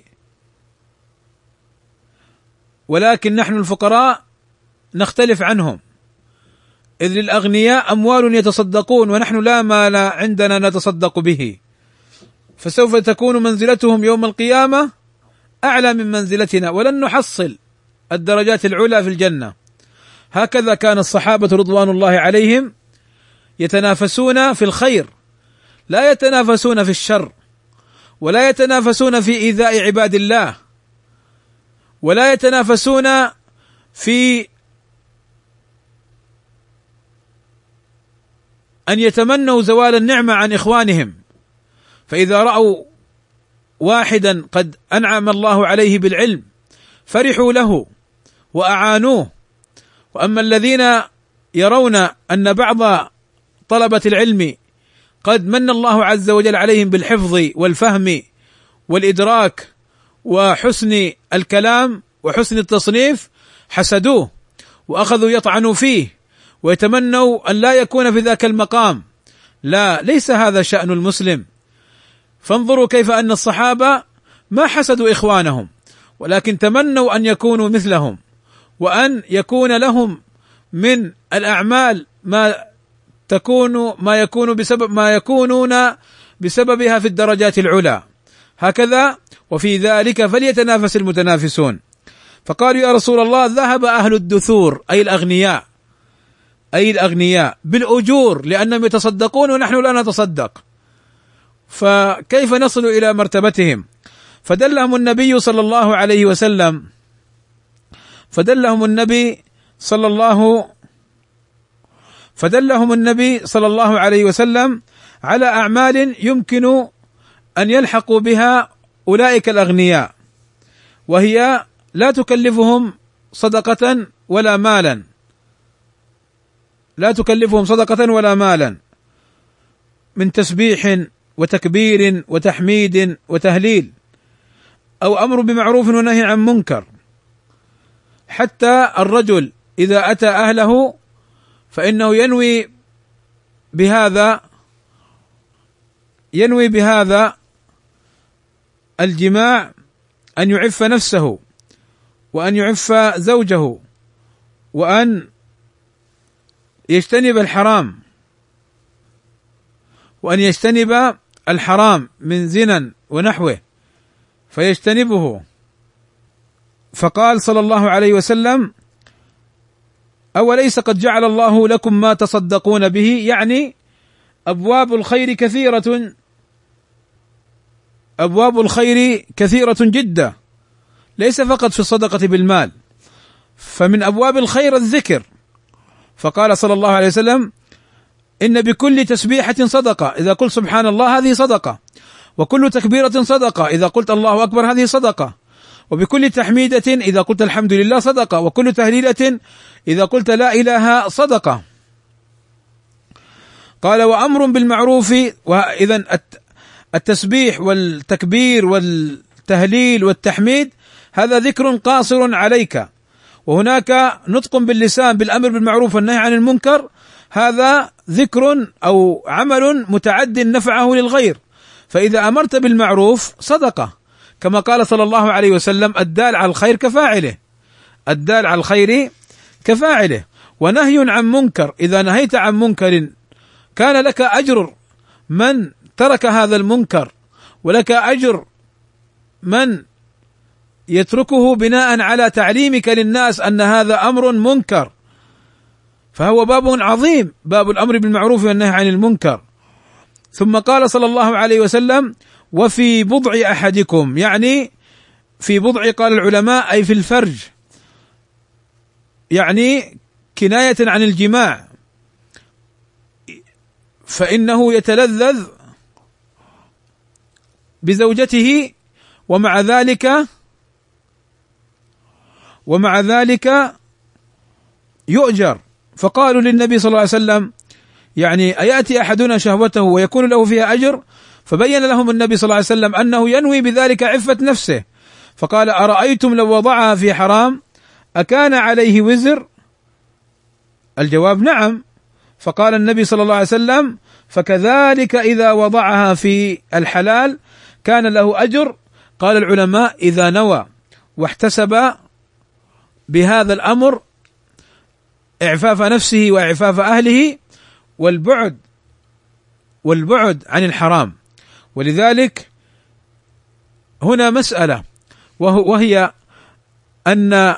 ولكن نحن الفقراء نختلف عنهم، إذ للأغنياء أموال يتصدقون ونحن لا مال عندنا نتصدق به، فسوف تكون منزلتهم يوم القيامة أعلى من منزلتنا ولن نحصل الدرجات العلى في الجنة. هكذا كان الصحابة رضوان الله عليهم يتنافسون في الخير، لا يتنافسون في الشر، ولا يتنافسون في إيذاء عباد الله، ولا يتنافسون في أن يتمنوا زوال النعمة عن إخوانهم، فإذا رأوا واحدا قد أنعم الله عليه بالعلم فرحوا له وأعانوه. وأما الذين يرون أن بعض طلبة العلم قد من الله عز وجل عليهم بالحفظ والفهم والإدراك وحسن الكلام وحسن التصنيف حسدوه وأخذوا يطعنوا فيه ويتمنوا أن لا يكون في ذاك المقام. لا، ليس هذا شأن المسلم. فانظروا كيف أن الصحابة ما حسدوا إخوانهم، ولكن تمنوا أن يكونوا مثلهم، وأن يكون لهم من الأعمال ما تكون ما يكون بسبب ما يكونون بسببها في الدرجات العلى. هكذا وفي ذلك فليتنافس المتنافسون. فقالوا يا رسول الله ذهب أهل الدثور أي الأغنياء أي الأغنياء بالأجور لأنهم يتصدقون ونحن لا نتصدق، فكيف نصل إلى مرتبتهم؟ فدلهم النبي صلى الله عليه وسلم فدلهم النبي صلى الله فدلهم النبي صلى الله عليه وسلم على أعمال يمكن أن يلحقوا بها أولئك الأغنياء، وهي لا تكلفهم صدقة ولا مالا لا تكلفهم صدقة ولا مالا من تسبيح وتكبير وتحميد وتهليل، أو أمر بمعروف ونهي عن منكر. حتى الرجل إذا أتى أهله فإنه ينوي بهذا ينوي بهذا الجماع أن يعف نفسه وأن يعف زوجه وأن يجتنب الحرام وأن يجتنب الحرام من زنا ونحوه فيجتنبه. فقال صلى الله عليه وسلم أوليس قد جعل الله لكم ما تصدقون به، يعني أبواب الخير كثيرة أبواب الخير كثيرة جدا، ليس فقط في الصدقة بالمال، فمن أبواب الخير الذكر. فقال صلى الله عليه وسلم إن بكل تسبيحة صدقة، إذا قلت سبحان الله هذه صدقة، وكل تكبيرة صدقة، إذا قلت الله أكبر هذه صدقة، وبكل تحميدة إذا قلت الحمد لله صدقة، وكل تهليلة إذا قلت لا إله صدقة. قال وأمر بالمعروف، وإذن التسبيح والتكبير والتهليل والتحميد هذا ذكر قاصر عليك، وهناك نطق باللسان بالأمر بالمعروف والنهي عن المنكر، هذا ذكر أو عمل متعد نفعه للغير. فإذا أمرت بالمعروف صدقة، كما قال صلى الله عليه وسلم: الدال على الخير كفاعله، الدال على الخير كفاعله. ونهي عن منكر، إذا نهيت عن منكر كان لك أجر من ترك هذا المنكر، ولك أجر من يتركه بناء على تعليمك للناس أن هذا أمر منكر. فهو باب عظيم، باب الأمر بالمعروف والنهي عن المنكر. ثم قال صلى الله عليه وسلم: وفي بضع أحدكم، يعني في بضع قال العلماء أي في الفرج، يعني كناية عن الجماع، فإنه يتلذذ بزوجته ومع ذلك ومع ذلك يؤجر. فقالوا للنبي صلى الله عليه وسلم: يعني أيأتي أحدنا شهوته ويكون له فيها أجر؟ فبين لهم النبي صلى الله عليه وسلم أنه ينوي بذلك عفة نفسه، فقال: أرأيتم لو وضعها في حرام أكان عليه وزر؟ الجواب: نعم. فقال النبي صلى الله عليه وسلم: فكذلك إذا وضعها في الحلال كان له أجر. قال العلماء: إذا نوى واحتسب بهذا الأمر إعفاف نفسه وإعفاف أهله والبعد والبعد عن الحرام. ولذلك هنا مسألة، وهي أن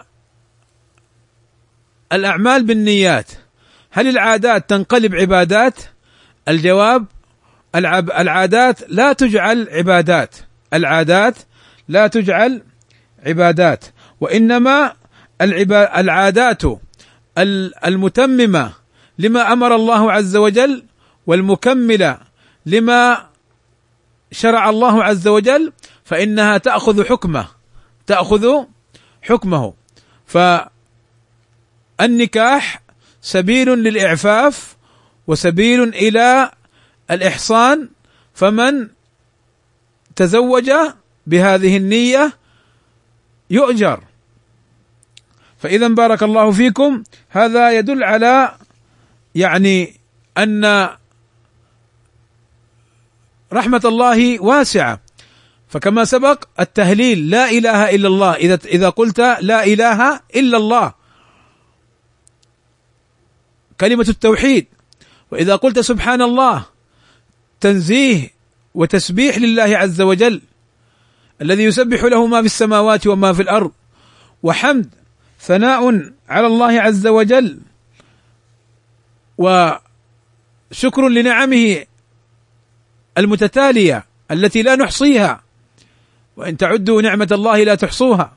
الأعمال بالنيات، هل العادات تنقلب عبادات؟ الجواب: العادات لا تجعل عبادات، العادات لا تجعل عبادات، وإنما العادات المتممة لما أمر الله عز وجل والمكملة لما شرع الله عز وجل فإنها تأخذ حكمه تأخذ حكمه فالنكاح سبيل للإعفاف وسبيل إلى الإحصان، فمن تزوج بهذه النية يؤجر. فإذا بارك الله فيكم، هذا يدل على يعني أن رحمة الله واسعة. فكما سبق التهليل لا إله إلا الله، إذا إذا قلت لا إله إلا الله كلمة التوحيد، وإذا قلت سبحان الله تنزيه وتسبيح لله عز وجل الذي يسبح له ما في السماوات وما في الأرض، وحمد ثناء على الله عز وجل، وشكر لنعمه المتتالية التي لا نحصيها، وإن تعدوا نعمة الله لا تحصوها،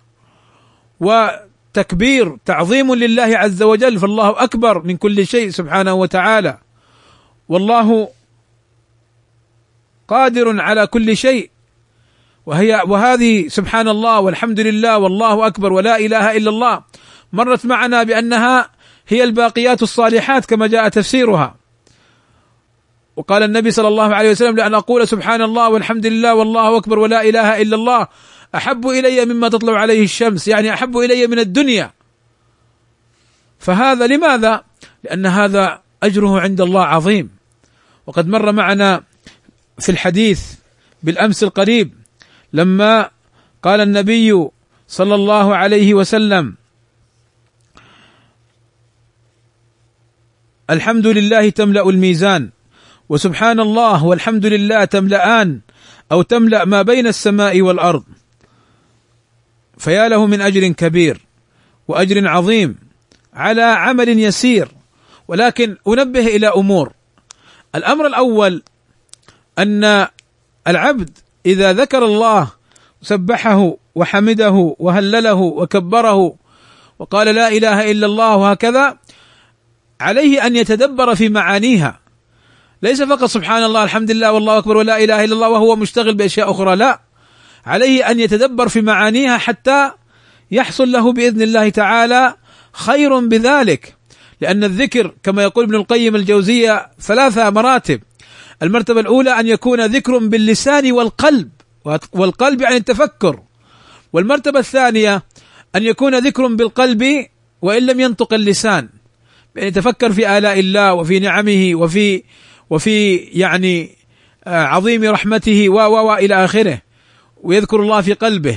وتكبير تعظيم لله عز وجل، فالله أكبر من كل شيء سبحانه وتعالى، والله قادر على كل شيء. وهي وهذه سبحان الله والحمد لله والله أكبر ولا إله إلا الله مرت معنا بأنها هي الباقيات الصالحات كما جاء تفسيرها. وقال النبي صلى الله عليه وسلم: لأن أقول سبحان الله والحمد لله والله أكبر ولا إله إلا الله أحب إلي مما تطلع عليه الشمس، يعني أحب إلي من الدنيا. فهذا لماذا؟ لأن هذا أجره عند الله عظيم. وقد مر معنا في الحديث بالأمس القريب لما قال النبي صلى الله عليه وسلم: الحمد لله تملأ الميزان، وسبحان الله والحمد لله تملأان أو تملأ ما بين السماء والأرض. فيا له من أجر كبير وأجر عظيم على عمل يسير. ولكن أنبه إلى أمور. الأمر الأول أن العبد إذا ذكر الله سبحه وحمده وهلله وكبره وقال لا إله إلا الله وهكذا، عليه أن يتدبر في معانيها، ليس فقط سبحان الله الحمد لله والله أكبر ولا إله إلا الله وهو مشتغل بأشياء أخرى، لا، عليه أن يتدبر في معانيها حتى يحصل له بإذن الله تعالى خير بذلك. لأن الذكر كما يقول ابن القيم الجوزية ثلاثة مراتب. المرتبة الأولى أن يكون ذكر باللسان والقلب، والقلب يعني التفكر. والمرتبة الثانية أن يكون ذكر بالقلب وإن لم ينطق اللسان، يعني يتفكر في آلاء الله وفي نعمه وفي وفي يعني عظيم رحمته و و إلى آخره. ويذكر الله في قلبه،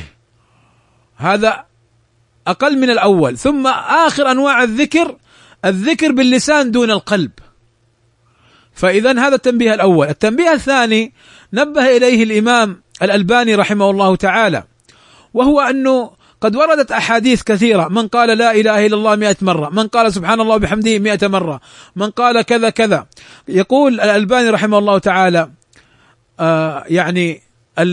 هذا أقل من الأول. ثم آخر أنواع الذكر الذكر باللسان دون القلب. فإذا هذا التنبيه الأول. التنبيه الثاني نبه إليه الإمام الألباني رحمه الله تعالى، وهو أنه قد وردت أحاديث كثيرة، من قال لا إله إلا الله مئة مرة، من قال سبحان الله بحمده مئة مرة، من قال كذا كذا. يقول الألباني رحمه الله تعالى آه يعني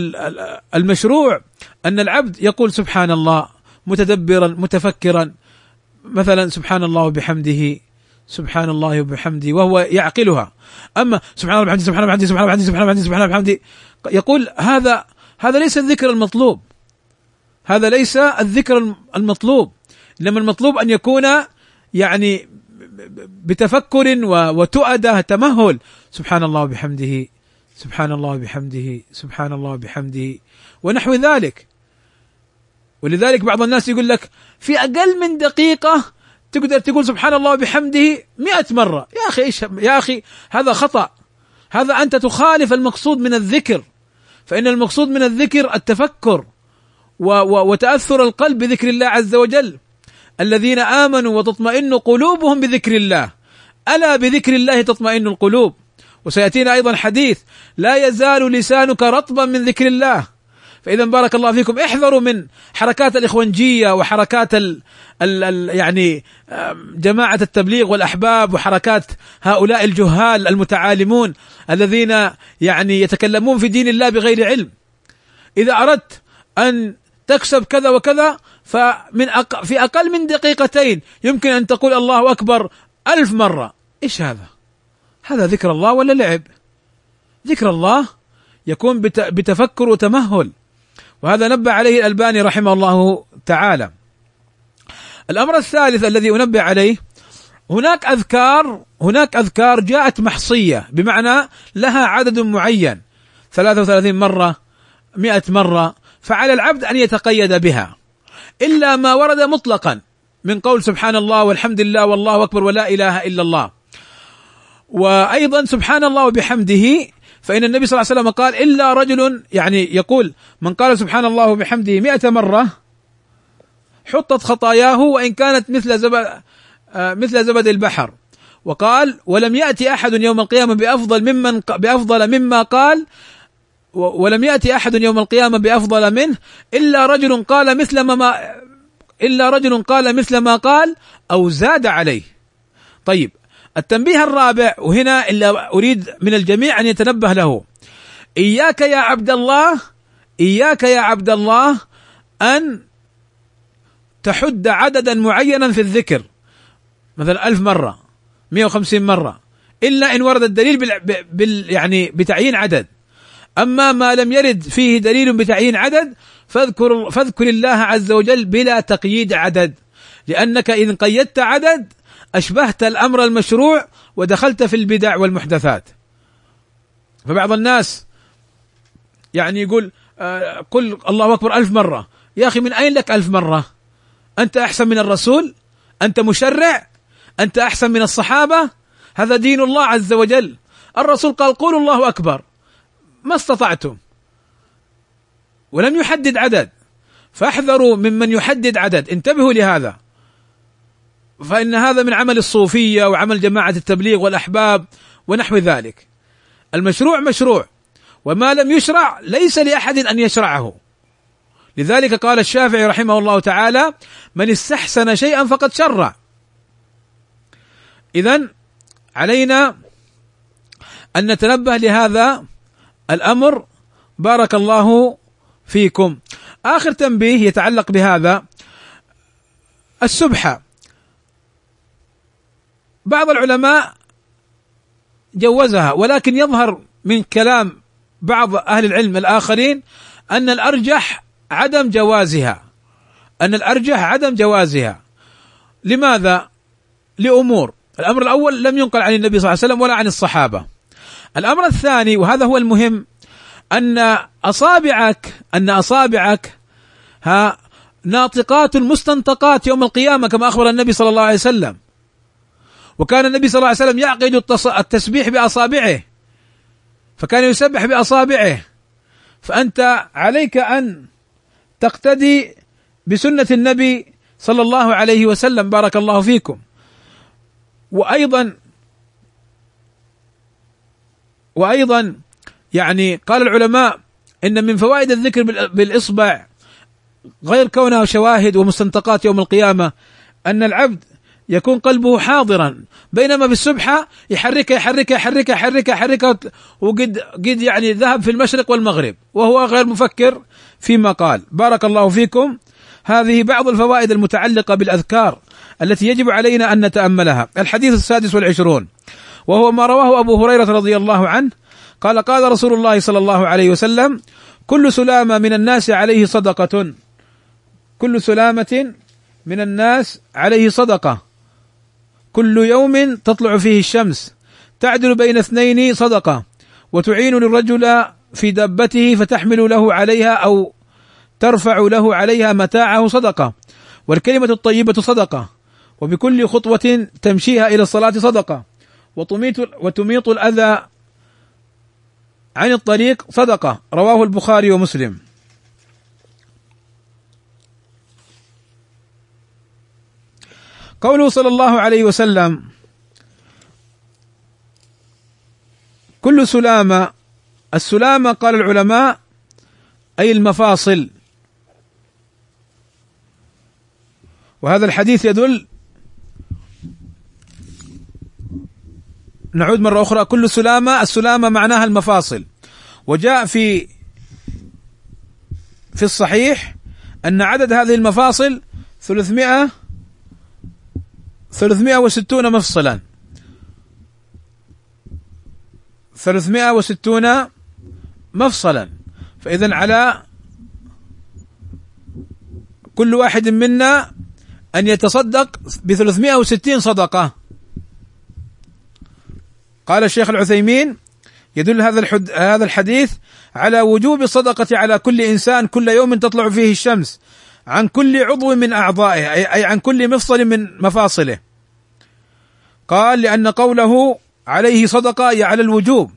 المشروع أن العبد يقول سبحان الله متدبرا متفكرا، مثلا سبحان الله وبحمده سبحان الله وبحمده وهو يعقلها. أما سبحان الله وبحمده سبحان الله وبحمده سبحان الله وبحمده سبحان الله وبحمده سبحان الله وبحمده، يقول هذا هذا ليس الذكر المطلوب، هذا ليس الذكر المطلوب، لما المطلوب أن يكون يعني بتفكر وتؤدة تمهل، سبحان الله وبحمده سبحان الله وبحمده سبحان الله وبحمده ونحو ذلك. ولذلك بعض الناس يقول لك في أقل من دقيقة تقدر تقول سبحان الله وبحمده مئة مرة. يا أخي إيش يا أخي، هذا خطأ، هذا أنت تخالف المقصود من الذكر. فإن المقصود من الذكر التفكر وتأثر القلب بذكر الله عز وجل. الذين آمنوا وتطمئن قلوبهم بذكر الله، ألا بذكر الله تطمئن القلوب. وسيأتينا أيضا حديث لا يزال لسانك رطبا من ذكر الله. فإذا بارك الله فيكم احذروا من حركات الإخوانجية وحركات ال ال ال يعني جماعة التبليغ والأحباب وحركات هؤلاء الجهال المتعالمون الذين يعني يتكلمون في دين الله بغير علم. إذا أردت أن تكسب كذا وكذا فمن أق... في أقل من دقيقتين يمكن أن تقول الله أكبر ألف مرة. إيش هذا؟ هذا ذكر الله ولا لعب؟ ذكر الله يكون بت... بتفكر وتمهل، وهذا نبه عليه الألباني رحمه الله تعالى. الأمر الثالث الذي أنبه عليه، هناك أذكار هناك أذكار جاءت محصية، بمعنى لها عدد معين، ثلاثة وثلاثين مرة، مئة مرة، فعلى العبد أن يتقيد بها، إلا ما ورد مطلقا من قول سبحان الله والحمد لله والله أكبر ولا إله إلا الله. وأيضا سبحان الله وبحمده، فإن النبي صلى الله عليه وسلم قال إلا رجل، يعني يقول من قال سبحان الله وبحمده مئة مرة حطت خطاياه وإن كانت مثل زبد مثل زبد البحر. وقال ولم يأتي أحد يوم القيامة بأفضل ممن بأفضل مما قال ولم يأتي أحد يوم القيامة بأفضل منه إلا رجل قال مثل ما إلا رجل قال مثل ما قال أو زاد عليه. طيب، التنبيه الرابع، وهنا إلا أريد من الجميع أن يتنبه له، إياك يا عبد الله إياك يا عبد الله أن تحد عددا معينا في الذكر، مثلا ألف مرة، مئة وخمسين مرة، إلا إن ورد الدليل بال... بال... يعني بتعيين عدد. أما ما لم يرد فيه دليل بتعيين عدد فاذكر فاذكر الله عز وجل بلا تقييد عدد، لأنك إن قيدت عدد أشبهت الأمر المشروع ودخلت في البدع والمحدثات. فبعض الناس يعني يقول آه قل الله أكبر ألف مرة. يا أخي من أين لك ألف مرة؟ أنت أحسن من الرسول؟ أنت مشرع؟ أنت أحسن من الصحابة؟ هذا دين الله عز وجل. الرسول قال قولوا الله أكبر ما استطعتم، ولم يحدد عدد. فاحذروا ممن يحدد عدد، انتبهوا لهذا، فإن هذا من عمل الصوفية وعمل جماعة التبليغ والأحباب ونحو ذلك. المشروع مشروع، وما لم يشرع ليس لأحد أن يشرعه. لذلك قال الشافعي رحمه الله تعالى من استحسن شيئا فقد شرع. إذن علينا أن نتنبه لهذا الأمر. بارك الله فيكم. آخر تنبيه يتعلق بهذا، السبحة. بعض العلماء جوزها، ولكن يظهر من كلام بعض أهل العلم الآخرين أن الأرجح عدم جوازها أن الأرجح عدم جوازها. لماذا؟ لأمور. الأمر الأول لم ينقل عن النبي صلى الله عليه وسلم ولا عن الصحابة. الأمر الثاني وهذا هو المهم، أن أصابعك أن أصابعك ها ناطقات مستنطقات يوم القيامة كما أخبر النبي صلى الله عليه وسلم. وكان النبي صلى الله عليه وسلم يعقد التسبيح بأصابعه، فكان يسبح بأصابعه. فأنت عليك أن تقتدي بسنة النبي صلى الله عليه وسلم، بارك الله فيكم. وأيضا وأيضا يعني قال العلماء إن من فوائد الذكر بالإصبع غير كونها شواهد ومستنطقات يوم القيامة أن العبد يكون قلبه حاضرا، بينما بالسبحة يحرك يحرك يحرك يحرك يحرك وقد قد يعني ذهب في المشرق والمغرب وهو غير مفكر فيما قال. بارك الله فيكم. هذه بعض الفوائد المتعلقة بالأذكار التي يجب علينا أن نتأملها. الحديث السادس والعشرون وهو ما رواه أبو هريرة رضي الله عنه قال قال رسول الله صلى الله عليه وسلم: كل سلامة من الناس عليه صدقة، كل سلامة من الناس عليه صدقة، كل يوم تطلع فيه الشمس تعدل بين اثنين صدقة، وتعين للرجل في دابته فتحمل له عليها أو ترفع له عليها متاعه صدقة، والكلمة الطيبة صدقة، وبكل خطوة تمشيها إلى الصلاة صدقة، وتميط وتميط الأذى عن الطريق صدقة. رواه البخاري ومسلم. قوله صلى الله عليه وسلم: كل سلامة، السلامة قال العلماء أي المفاصل، وهذا الحديث يدل، نعود مرة أخرى، كل سلامة، السلامة معناها المفاصل. وجاء في في الصحيح أن عدد هذه المفاصل ثلاثمائة ثلاثمائة وستون مفصلا، ثلاثمائة وستون مفصلا. فإذا على كل واحد منا أن يتصدق بثلاثمائة وستين صدقة. قال الشيخ العثيمين: يدل هذا هذا الحديث على وجوب الصدقة على كل إنسان كل يوم تطلع فيه الشمس عن كل عضو من أعضائه، أي عن كل مفصل من مفاصله. قال: لأن قوله عليه صدقة أي على الوجوب.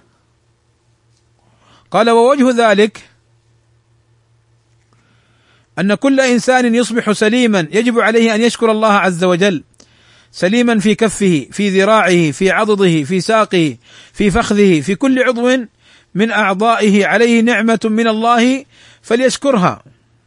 قال: ووجه ذلك أن كل إنسان يصبح سليما يجب عليه أن يشكر الله عز وجل، سليما في كفه، في ذراعه، في عضده، في ساقه، في فخذه، في كل عضو من أعضائه عليه نعمة من الله فليشكرها.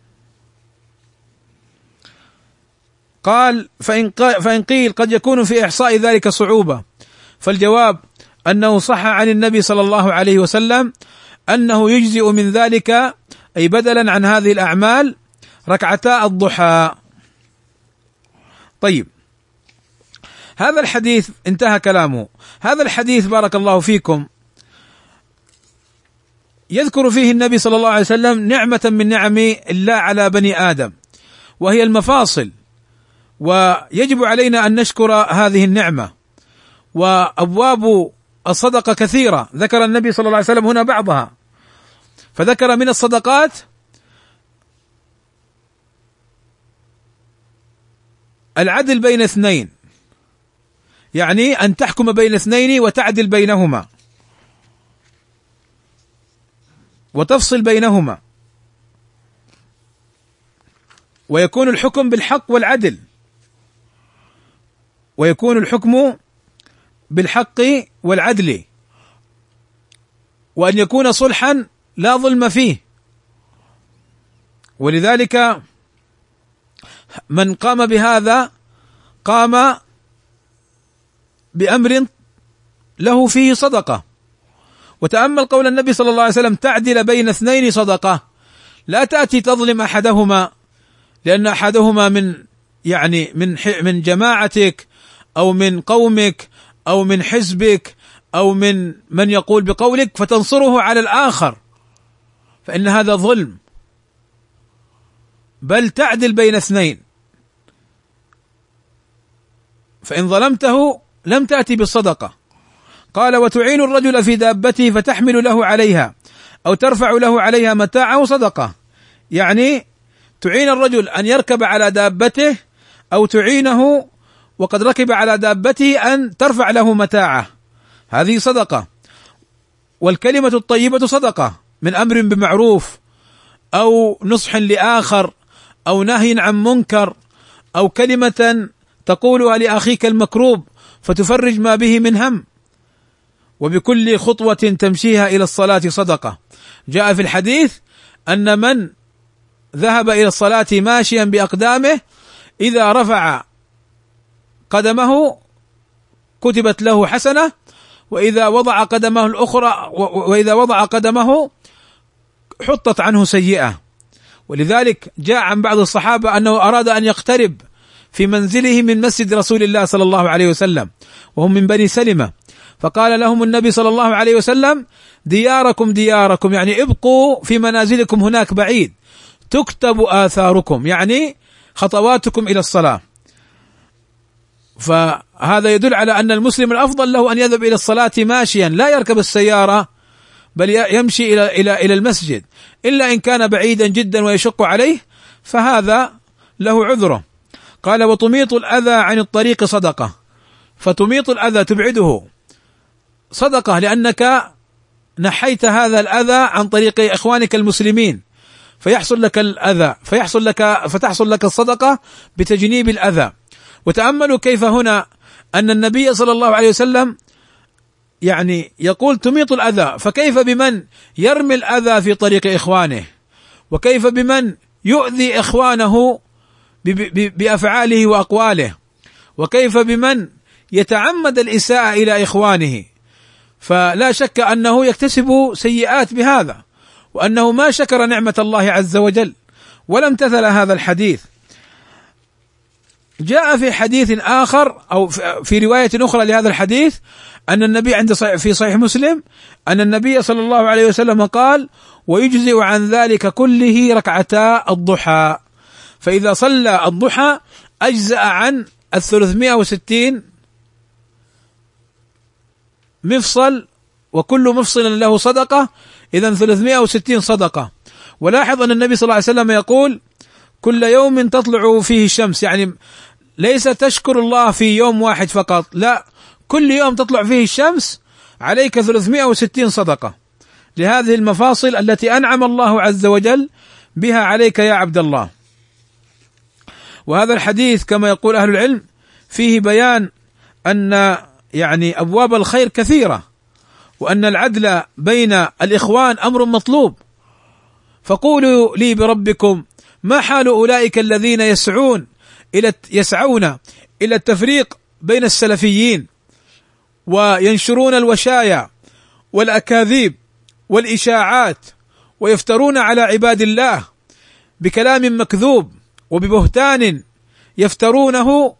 قال: فإن فإن قيل قد يكون في إحصاء ذلك صعوبة، فالجواب أنه صح عن النبي صلى الله عليه وسلم أنه يجزئ من ذلك، أي بدلا عن هذه الأعمال، ركعتا الضحى. طيب، هذا الحديث انتهى كلامه. هذا الحديث بارك الله فيكم يذكر فيه النبي صلى الله عليه وسلم نعمة من نعم الله على بني آدم، وهي المفاصل، ويجب علينا أن نشكر هذه النعمة. وأبواب الصدقة كثيرة، ذكر النبي صلى الله عليه وسلم هنا بعضها، فذكر من الصدقات العدل بين اثنين، يعني أن تحكم بين اثنين وتعدل بينهما وتفصل بينهما، ويكون الحكم بالحق والعدل، ويكون الحكم بالحق والعدل، وأن يكون صلحا لا ظلم فيه. ولذلك من قام بهذا قام بأمر له فيه صدقة. وتأمل قول النبي صلى الله عليه وسلم: تعدل بين اثنين صدقة، لا تأتي تظلم أحدهما، لأن أحدهما من يعني من من جماعتك أو من قومك أو من حزبك أو من من يقول بقولك فتنصره على الآخر، فإن هذا ظلم. بل تعدل بين اثنين، فإن ظلمته لم تأتي بالصدقة. قال: وتعين الرجل في دابته فتحمل له عليها أو ترفع له عليها متاعه صدقة، يعني تعين الرجل أن يركب على دابته، أو تعينه وقد ركب على دابته أن ترفع له متاعه، هذه صدقة. والكلمة الطيبة صدقة، من أمر بمعروف أو نصح لآخر أو نهي عن منكر أو كلمة تقولها لأخيك المكروب فتفرج ما به من هم. وبكل خطوة تمشيها إلى الصلاة صدقة. جاء في الحديث أن من ذهب إلى الصلاة ماشيا بأقدامه إذا رفع قدمه كتبت له حسنة، وإذا وضع قدمه الأخرى وإذا وضع قدمه حطت عنه سيئة. ولذلك جاء عن بعض الصحابة أنه أراد أن يقترب في منزله من مسجد رسول الله صلى الله عليه وسلم وهم من بني سلمة، فقال لهم النبي صلى الله عليه وسلم: دياركم دياركم، يعني ابقوا في منازلكم هناك بعيد، تكتب آثاركم، يعني خطواتكم إلى الصلاة. فهذا يدل على أن المسلم الأفضل له أن يذهب إلى الصلاة ماشيا، لا يركب السيارة بل يمشي إلى إلى إلى المسجد، إلا إن كان بعيدا جدا ويشق عليه فهذا له عذره. قال: وتميط الأذى عن الطريق صدقة. فتميط الأذى، تبعده، صدقة، لأنك نحيت هذا الأذى عن طريق إخوانك المسلمين، فيحصل لك الأذى فيحصل لك فتحصل لك الصدقة بتجنيب الأذى. وتأملوا كيف هنا أن النبي صلى الله عليه وسلم يعني يقول تميط الأذى، فكيف بمن يرمي الأذى في طريق إخوانه، وكيف بمن يؤذي إخوانه بأفعاله وأقواله، وكيف بمن يتعمد الإساءة إلى إخوانه. فلا شك أنه يكتسب سيئات بهذا، وأنه ما شكر نعمة الله عز وجل ولا امتثل هذا الحديث. جاء في حديث آخر أو في رواية أخرى لهذا الحديث أن النبي عند في صحيح مسلم أن النبي صلى الله عليه وسلم قال: ويجزئ عن ذلك كله ركعتا الضحى. فإذا صلى الضحى أجزأ عن الثلاثمائة وستين مفصل، وكل مفصل له صدقة، إذن ثلاثمائة وستين صدقة. ولاحظ أن النبي صلى الله عليه وسلم يقول: كل يوم تطلع فيه الشمس، يعني ليس تشكر الله في يوم واحد فقط، لا، كل يوم تطلع فيه الشمس عليك ثلاثمائة وستين صدقة لهذه المفاصل التي أنعم الله عز وجل بها عليك يا عبد الله. وهذا الحديث كما يقول أهل العلم فيه بيان أن يعني أبواب الخير كثيرة، وأن العدل بين الإخوان أمر مطلوب. فقولوا لي بربكم ما حال أولئك الذين يسعون إلى يسعون إلى التفريق بين السلفيين وينشرون الوشايا والأكاذيب والإشاعات ويفترون على عباد الله بكلام مكذوب وببهتان يفترونه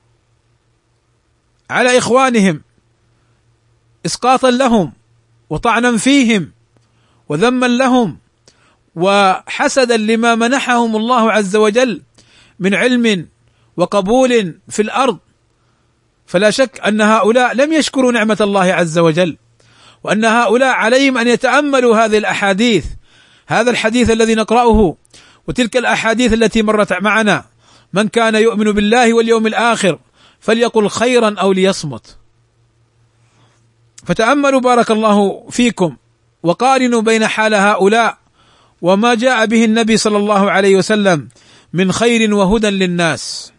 على إخوانهم إسقاطا لهم وطعنا فيهم وذما لهم وحسدا لما منحهم الله عز وجل من علم وقبول في الأرض. فلا شك أن هؤلاء لم يشكروا نعمة الله عز وجل، وأن هؤلاء عليهم أن يتأملوا هذه الأحاديث، هذا الحديث الذي نقرأه وتلك الأحاديث التي مرت معنا: من كان يؤمن بالله واليوم الآخر فليقل خيرا أو ليصمت. فتأملوا بارك الله فيكم وقارنوا بين حال هؤلاء وما جاء به النبي صلى الله عليه وسلم من خير وهدى للناس.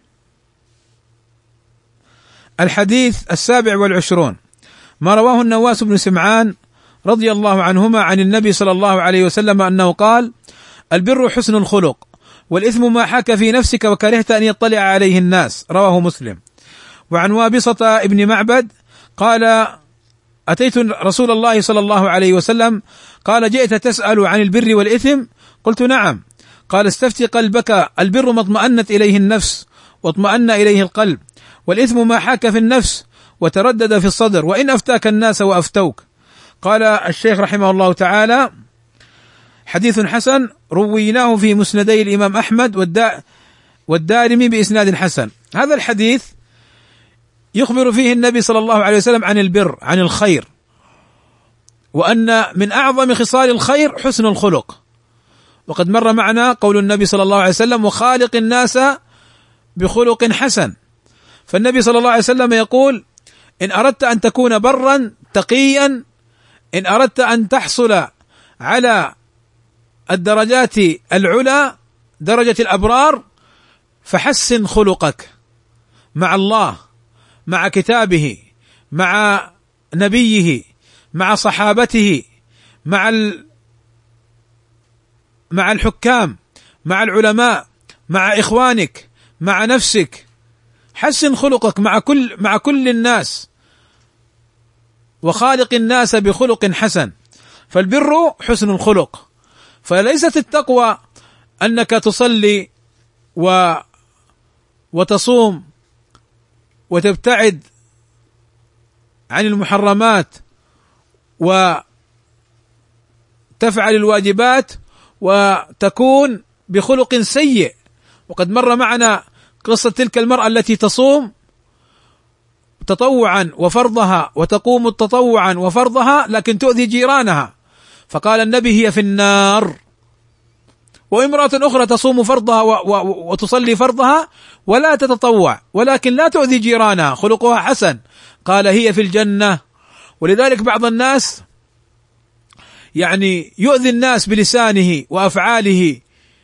الحديث السابع والعشرون ما رواه النواس بن سمعان رضي الله عنهما عن النبي صلى الله عليه وسلم أنه قال: البر حسن الخلق، والإثم ما حاك في نفسك وكرهت أن يطلع عليه الناس. رواه مسلم. وعن وابصة ابن معبد قال: أتيت رسول الله صلى الله عليه وسلم قال: جئت تسأل عن البر والإثم؟ قلت: نعم. قال: استفتي قلبك، البر ما اطمأنت إليه النفس واطمأن إليه القلب، والإثم ما حاك في النفس وتردد في الصدر، وإن أفتاك الناس وأفتوك. قال الشيخ رحمه الله تعالى: حديث حسن، رويناه في مسندي الإمام أحمد والدا والدارمي بإسناد حسن. هذا الحديث يخبر فيه النبي صلى الله عليه وسلم عن البر، عن الخير، وأن من أعظم خصال الخير حسن الخلق. وقد مر معنا قول النبي صلى الله عليه وسلم: وخالق الناس بخلق حسن. فالنبي صلى الله عليه وسلم يقول: إن أردت أن تكون برا تقيا، إن أردت أن تحصل على الدرجات العلى درجة الأبرار، فحسن خلقك مع الله، مع كتابه، مع نبيه، مع صحابته، مع ال مع الحكام، مع العلماء، مع إخوانك، مع نفسك. حسن خلقك مع كل مع كل الناس، وخالق الناس بخلق حسن. فالبر حسن الخلق. فليست التقوى أنك تصلي و وتصوم وتبتعد عن المحرمات وتفعل الواجبات وتكون بخلق سيء. وقد مر معنا قصة تلك المرأة التي تصوم تطوعا وفرضها وتقوم تطوعا وفرضها لكن تؤذي جيرانها، فقال النبي هي في النار. وامرأة أخرى تصوم فرضها وتصلي فرضها ولا تتطوع ولكن لا تؤذي جيرانها، خلقها حسن، قال هي في الجنة. ولذلك بعض الناس يعني يؤذي الناس بلسانه وأفعاله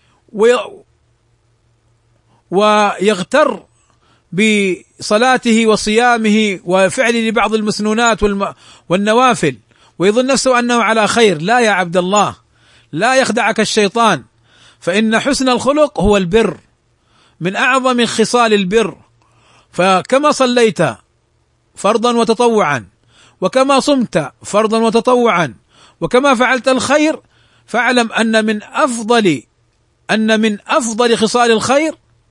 ويغتر بصلاته وصيامه وفعله لبعض المسنونات والنوافل ويظن نفسه أنه على خير. لا يا عبد الله، لا يخدعك الشيطان، فإن حسن الخلق هو البر، من أعظم خصال البر. فكما صليت فرضا وتطوعا، وكما صمت فرضا وتطوعا، وكما فعلت الخير، فاعلم أن من أفضل أن من أفضل خصال الخير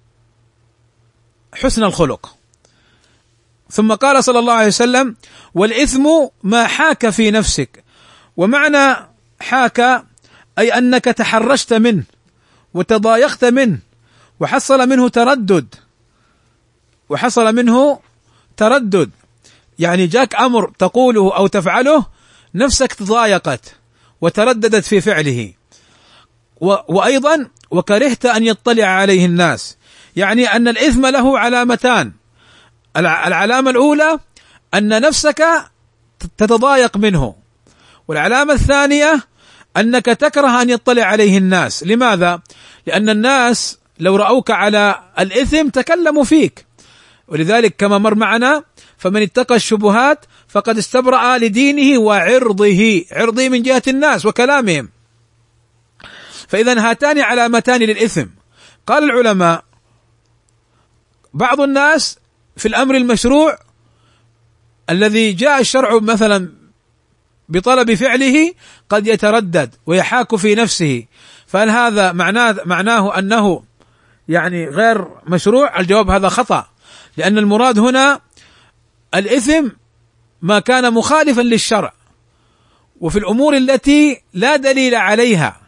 حسن الخلق. ثم قال صلى الله عليه وسلم: والإثم ما حاك في نفسك. ومعنى حاك أي أنك تحرشت منه وتضايقت منه وحصل منه تردد وحصل منه تردد يعني جاك أمر تقوله أو تفعله نفسك تضايقت وترددت في فعله. وأيضا وكرهت أن يطلع عليه الناس، يعني أن الإثم له علامتان: العلامة الأولى أن نفسك تتضايق منه، والعلامة الثانية أنك تكره أن يطلع عليه الناس. لماذا؟ لأن الناس لو رأوك على الإثم تكلموا فيك، ولذلك كما مر معنا: فمن اتقى الشبهات فقد استبرأ لدينه وعرضه، عرضه من جهة الناس وكلامهم. فإذا هاتان علامتان للإثم. قال العلماء: بعض الناس في الأمر المشروع الذي جاء الشرع مثلا بطلب فعله قد يتردد ويحاك في نفسه، فهل هذا معناه معناه أنه يعني غير مشروع؟ الجواب هذا خطأ، لأن المراد هنا الإثم ما كان مخالفا للشرع وفي الأمور التي لا دليل عليها.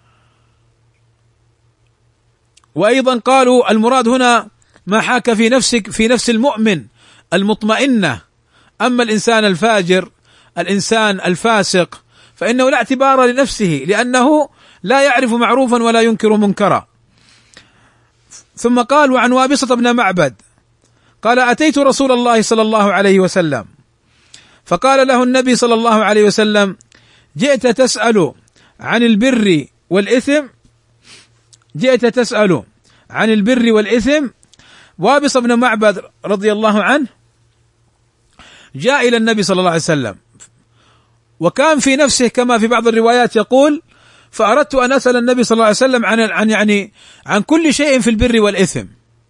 وأيضا قالوا المراد هنا ما حاك في نفسك في نفس المؤمن المطمئنة. أما الإنسان الفاجر، الإنسان الفاسق، فإنه لا اعتبار لنفسه، لأنه لا يعرف معروفا ولا ينكر منكرا. ثم قال: وعن وابصة بن معبد قال: أتيت رسول الله صلى الله عليه وسلم فقال له النبي صلى الله عليه وسلم: جئت تسأل عن البر والإثم جئت تسأل عن البر والإثم. وابصة بن معبد رضي الله عنه جاء إلى النبي صلى الله عليه وسلم، وكان في نفسه كما في بعض الروايات يقول: فأردت أن أسأل النبي صلى الله عليه وسلم عن عن يعني عن كل شيء في البر والإثم.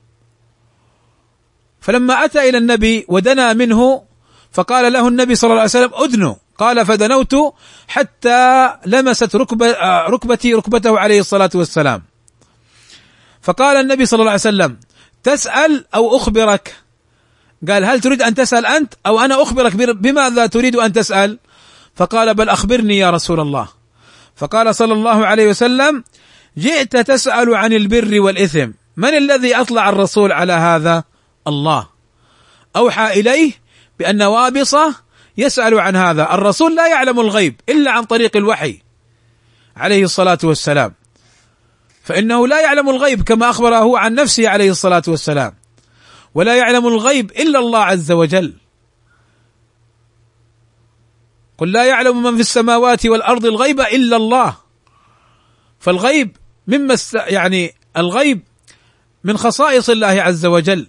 فلما أتى إلى النبي ودنا منه فقال له النبي صلى الله عليه وسلم: أدنو. قال: فدنوت حتى لمست ركبة ركبتي ركبته عليه الصلاة والسلام. فقال النبي صلى الله عليه وسلم: تسأل أو أخبرك؟ قال: هل تريد أن تسأل أنت أو أنا أخبرك بماذا تريد أن تسأل؟ فقال: بل أخبرني يا رسول الله. فقال صلى الله عليه وسلم: جئت تسأل عن البر والإثم. من الذي أطلع الرسول على هذا؟ الله أوحى إليه بأن وابصة يسأل عن هذا. الرسول لا يعلم الغيب إلا عن طريق الوحي عليه الصلاة والسلام، فإنه لا يعلم الغيب كما أخبره عن نفسه عليه الصلاة والسلام، ولا يعلم الغيب إلا الله عز وجل. قل لا يعلم من في السماوات والأرض الغيب إلا الله. فالغيب مما يعني الغيب من خصائص الله عز وجل.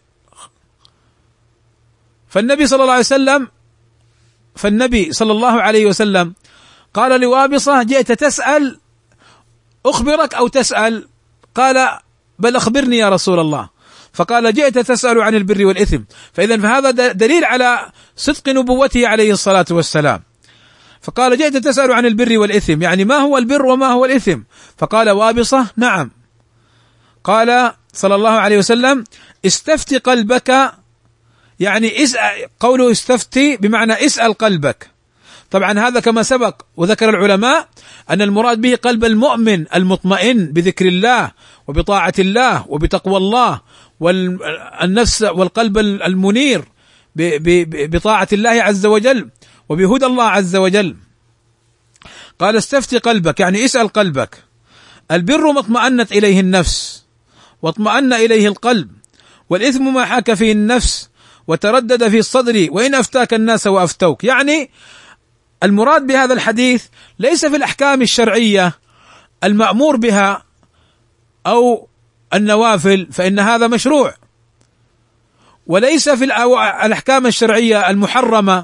فالنبي صلى الله عليه وسلم فالنبي صلى الله عليه وسلم قال لوابصة: جئت تسأل أخبرك أو تسأل؟ قال: بل أخبرني يا رسول الله. فقال: جئت تسأل عن البر والإثم. فإذا فهذا دليل على صدق نبوته عليه الصلاة والسلام. فقال: جئت تسأل عن البر والإثم، يعني ما هو البر وما هو الإثم؟ فقال وابصة: نعم. قال صلى الله عليه وسلم: استفت قلبك، يعني اسأل، قوله استفتي بمعنى اسأل قلبك. طبعا هذا كما سبق وذكر العلماء أن المراد به قلب المؤمن المطمئن بذكر الله وبطاعة الله وبتقوى الله، والنفس والقلب المنير بطاعة الله عز وجل وبهدى الله عز وجل. قال: استفتي قلبك، يعني اسأل قلبك. البر ما اطمأنت إليه النفس واطمأن إليه القلب، والإثم ما حاك فيه النفس وتردد في الصدر وإن أفتاك الناس وأفتوك. يعني المراد بهذا الحديث ليس في الأحكام الشرعية المأمور بها أو النوافل، فإن هذا مشروع، وليس في الأحكام الشرعية المحرمة،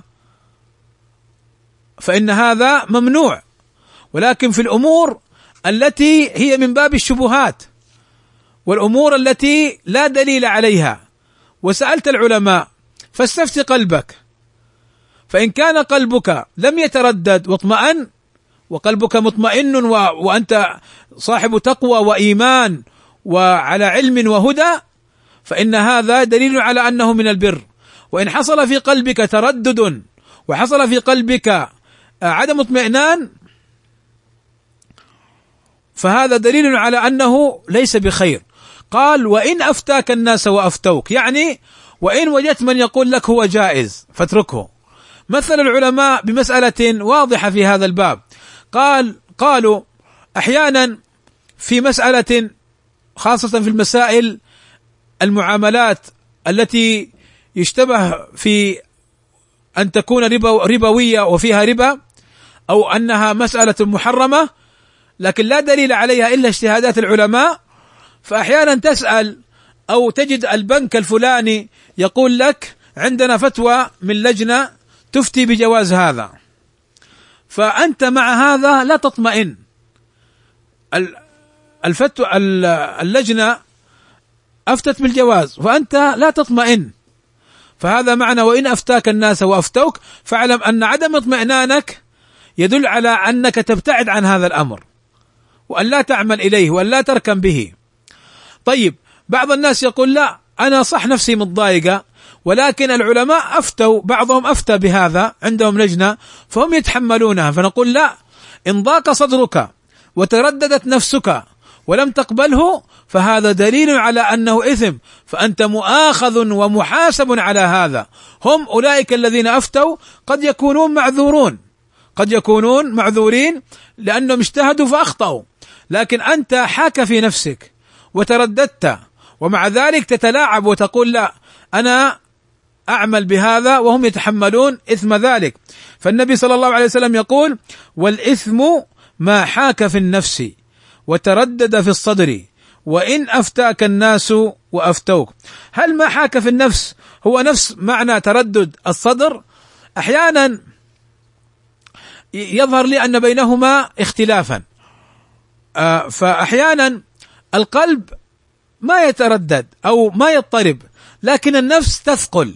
فإن هذا ممنوع، ولكن في الأمور التي هي من باب الشبهات والأمور التي لا دليل عليها. وسألت العلماء فاستفت قلبك، فإن كان قلبك لم يتردد واطمأن، وقلبك مطمئن و... وأنت صاحب تقوى وإيمان وعلى علم وهدى، فإن هذا دليل على أنه من البر. وإن حصل في قلبك تردد وحصل في قلبك عدم اطمئنان، فهذا دليل على أنه ليس بخير. قال: وإن أفتاك الناس وأفتوك، يعني وإن وجدت من يقول لك هو جائز فاتركه. مثل العلماء بمسألة واضحة في هذا الباب. قال قالوا أحيانا في مسألة، خاصة في المسائل المعاملات التي يشتبه في أن تكون ربوية وفيها ربا، أو أنها مسألة محرمة لكن لا دليل عليها إلا اجتهادات العلماء، فأحيانا تسأل أو تجد البنك الفلاني يقول لك عندنا فتوى من لجنة تفتي بجواز هذا، فأنت مع هذا لا تطمئن. الفتوى اللجنة أفتت بالجواز وأنت لا تطمئن، فهذا معنى وإن أفتاك الناس وأفتوك، فاعلم أن عدم اطمئنانك يدل على أنك تبتعد عن هذا الأمر وأن لا تعمل إليه وأن لا تركن به. طيب، بعض الناس يقول: لا، أنا صح نفسي متضايقة، ولكن العلماء أفتوا، بعضهم أفتى بهذا، عندهم لجنة فهم يتحملونها. فنقول: لا، إن ضاق صدرك وترددت نفسك ولم تقبله فهذا دليل على أنه إثم، فأنت مؤاخذ ومحاسب على هذا. هم أولئك الذين أفتوا قد يكونون معذورون، قد يكونون معذورين لأنهم اجتهدوا فأخطأوا، لكن أنت حاك في نفسك وترددت، ومع ذلك تتلاعب وتقول: لا، أنا أعمل بهذا، وهم يتحملون إثم ذلك. فالنبي صلى الله عليه وسلم يقول: والإثم ما حاك في النفس وتردد في الصدر وإن أفتاك الناس وأفتوك. هل ما حاك في النفس هو نفس معنى تردد الصدر؟ أحيانا يظهر لي أن بينهما اختلافا، فأحيانا القلب ما يتردد أو ما يضطرب، لكن النفس تثقل،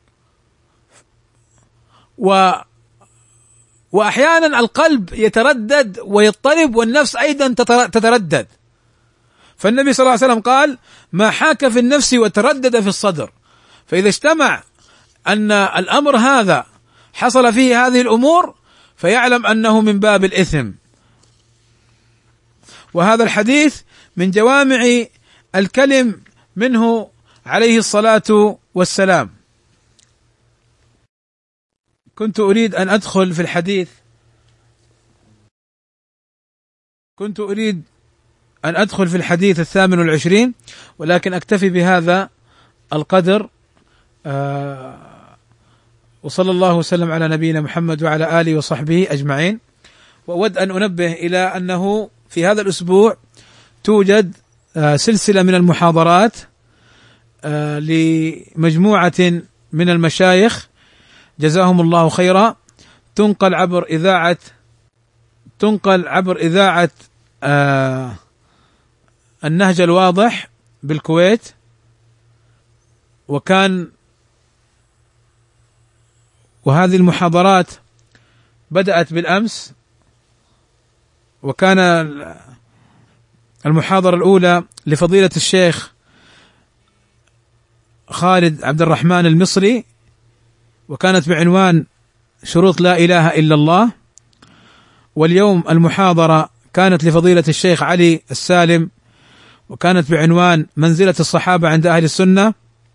و وأحيانا القلب يتردد ويضطرب والنفس أيضا تتردد. فالنبي صلى الله عليه وسلم قال: ما حاك في النفس وتردد في الصدر. فإذا اجتمع أن الأمر هذا حصل فيه هذه الأمور فيعلم أنه من باب الإثم. وهذا الحديث من جوامع الكلم منه عليه الصلاة والسلام. كنت أريد أن أدخل في الحديث كنت أريد أن أدخل في الحديث الثامن والعشرين، ولكن أكتفي بهذا القدر وصلى الله وسلم على نبينا محمد وعلى آله وصحبه أجمعين. وأود أن أنبه إلى أنه في هذا الأسبوع توجد سلسلة من المحاضرات لمجموعة من المشايخ جزاهم الله خيرا، تنقل عبر إذاعة تنقل عبر إذاعة النهج الواضح بالكويت. وكان وهذه المحاضرات بدأت بالأمس، وكان المحاضرة الأولى لفضيلة الشيخ خالد عبد الرحمن المصري، وكانت بعنوان شروط لا إله إلا الله. واليوم المحاضرة كانت لفضيلة الشيخ علي السالم، وكانت بعنوان منزلة الصحابة عند أهل السنة.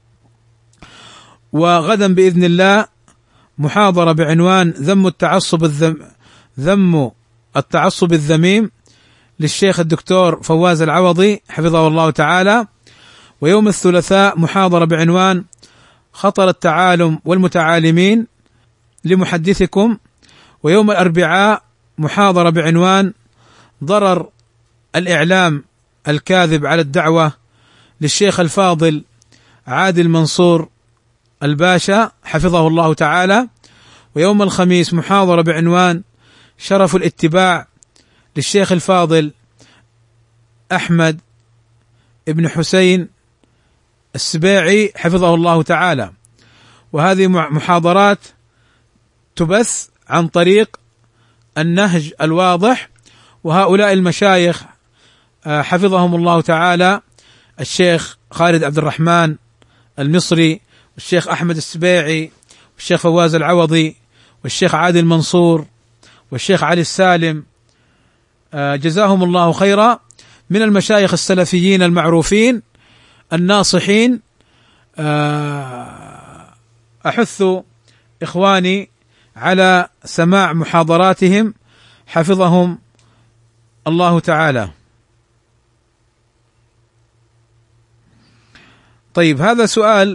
وغدا بإذن الله محاضرة بعنوان ذم التعصب الذم ذم التعصب الذميم للشيخ الدكتور فواز العوضي حفظه الله تعالى. ويوم الثلاثاء محاضرة بعنوان خطر التعالم والمتعالمين لمحدثكم. ويوم الأربعاء محاضرة بعنوان ضرر الإعلام الكاذب على الدعوة للشيخ الفاضل عادل منصور الباشا حفظه الله تعالى. ويوم الخميس محاضرة بعنوان شرف الاتباع للشيخ الفاضل أحمد ابن حسين السباعي حفظه الله تعالى. وهذه محاضرات تبث عن طريق النهج الواضح. وهؤلاء المشايخ حفظهم الله تعالى الشيخ خالد عبد الرحمن المصري، والشيخ أحمد السباعي، والشيخ فواز العوضي، والشيخ عادل منصور، والشيخ علي السالم، جزاهم الله خيرا، من المشايخ السلفيين المعروفين الناصحين. أحث إخواني على سماع محاضراتهم حفظهم الله تعالى. طيب، هذا سؤال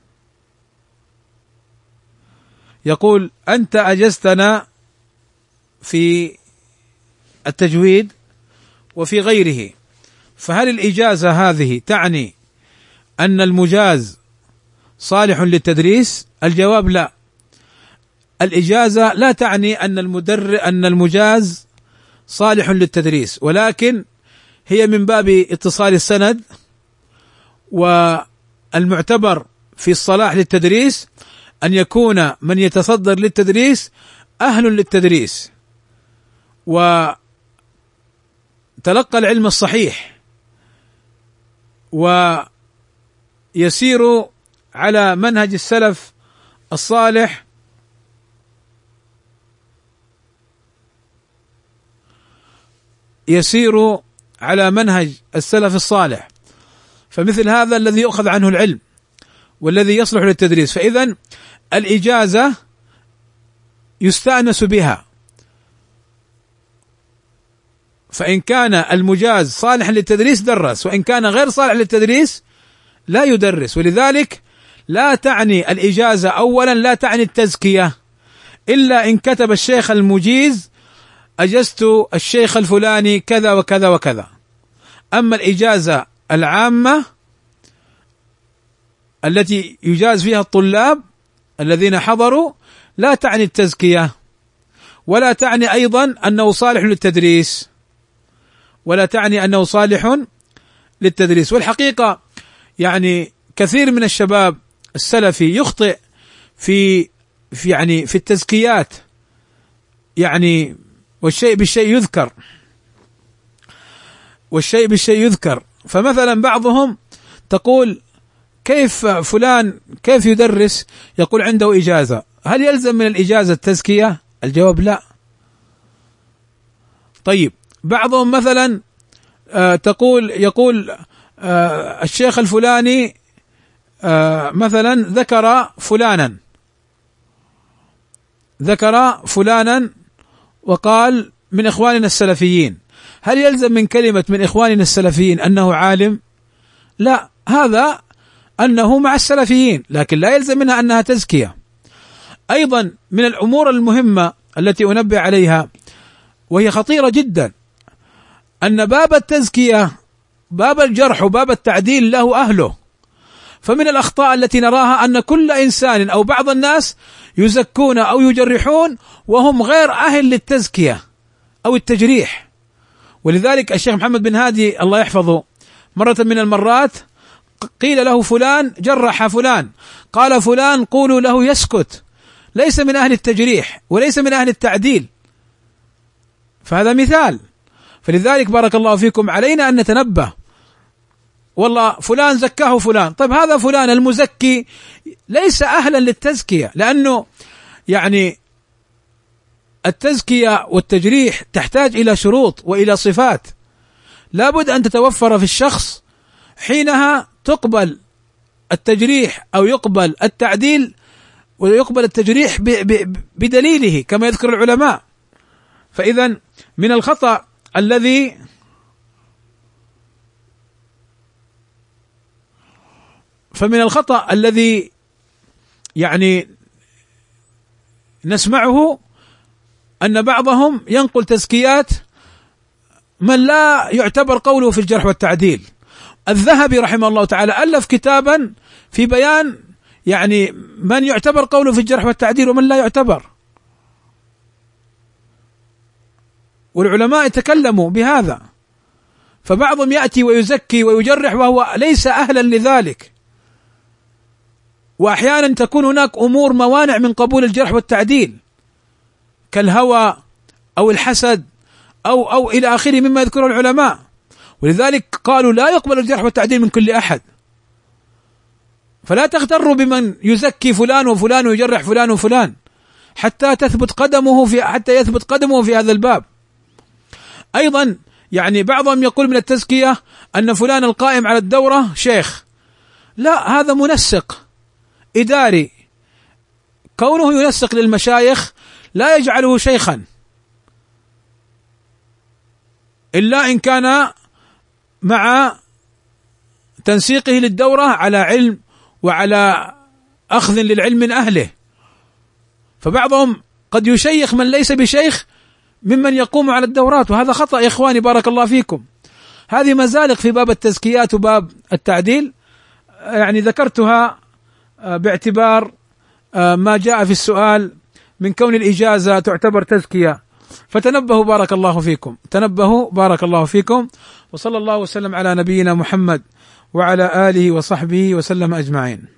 يقول: أنت أجزتنا في التجويد وفي غيره، فهل الإجازة هذه تعني أن المجاز صالح للتدريس؟ الجواب: لا، الإجازة لا تعني أن المدر أن المجاز صالح للتدريس، ولكن هي من باب اتصال السند. والمعتبر في الصلاح للتدريس أن يكون من يتصدر للتدريس أهل للتدريس، وتلقى العلم الصحيح، ويسير على منهج السلف الصالح يسير على منهج السلف الصالح فمثل هذا الذي يؤخذ عنه العلم والذي يصلح للتدريس. فإذن الإجازة يستأنس بها، فإن كان المجاز صالحا للتدريس درس، وإن كان غير صالح للتدريس لا يدرس. ولذلك لا تعني الإجازة أولا لا تعني التزكية، إلا إن كتب الشيخ المجيز أجزت الشيخ الفلاني كذا وكذا وكذا. أما الإجازة العامة التي يجاز فيها الطلاب الذين حضروا لا تعني التزكية، ولا تعني أيضا أنه صالح للتدريس، ولا تعني أنه صالح للتدريس. والحقيقة يعني كثير من الشباب السلفي يخطئ في في يعني في التزكيات، يعني والشيء بالشيء يذكر والشيء بالشيء يذكر. فمثلا بعضهم تقول: كيف فلان كيف يدرس؟ يقول عنده إجازة، هل يلزم من الإجازة التزكية؟ الجواب: لا. طيب، بعضهم مثلا آه تقول يقول آه الشيخ الفلاني آه مثلا ذكر فلانا ذكر فلانا وقال من إخواننا السلفيين، هل يلزم من كلمة من إخواننا السلفيين أنه عالم؟ لا، هذا أنه مع السلفيين، لكن لا يلزم منها أنها تزكية. أيضا من الأمور المهمة التي أنبه عليها وهي خطيرة جدا، أن باب التزكية، باب الجرح وباب التعديل له أهله. فمن الأخطاء التي نراها أن كل إنسان أو بعض الناس يزكون أو يجرحون وهم غير أهل للتزكية أو التجريح. ولذلك الشيخ محمد بن هادي الله يحفظه مرة من المرات قيل له فلان جرح فلان، قال فلان قولوا له يسكت، ليس من أهل التجريح وليس من أهل التعديل. فهذا مثال. فلذلك بارك الله فيكم علينا أن نتنبه، والله فلان زكاه فلان، طيب هذا فلان المزكي ليس أهلا للتزكية، لأنه يعني التزكية والتجريح تحتاج إلى شروط وإلى صفات لابد أن تتوفر في الشخص، حينها تقبل التجريح أو يقبل التعديل، ويقبل التجريح بدليله كما يذكر العلماء. فإذا من الخطأ الذي فمن الخطأ الذي يعني نسمعه أن بعضهم ينقل تزكيات من لا يعتبر قوله في الجرح والتعديل. الذهبي رحمه الله تعالى ألف كتابا في بيان يعني من يعتبر قوله في الجرح والتعديل ومن لا يعتبر، والعلماء تكلموا بهذا. فبعضهم يأتي ويزكي ويجرح وهو ليس أهلا لذلك، وأحيانا تكون هناك أمور موانع من قبول الجرح والتعديل كالهوى أو الحسد أو أو إلى آخره مما يذكره العلماء. ولذلك قالوا لا يقبل الجرح والتعديل من كل أحد. فلا تغتروا بمن يزكي فلان وفلان ويجرح فلان وفلان حتى تثبت قدمه في حتى يثبت قدمه في هذا الباب. أيضا يعني بعضهم يقول من التزكية أن فلان القائم على الدورة شيخ، لا، هذا منسق إداري، كونه ينسق للمشايخ لا يجعله شيخا إلا إن كان مع تنسيقه للدورة على علم وعلى أخذ للعلم من أهله. فبعضهم قد يشيخ من ليس بشيخ ممن يقوم على الدورات، وهذا خطأ يا إخواني بارك الله فيكم. هذه مزالق في باب التزكيات وباب التعديل، يعني ذكرتها باعتبار ما جاء في السؤال من كون الإجازة تعتبر تزكية. فتنبهوا بارك الله فيكم، تنبهوا بارك الله فيكم. وصلى الله وسلم على نبينا محمد وعلى آله وصحبه وسلم أجمعين.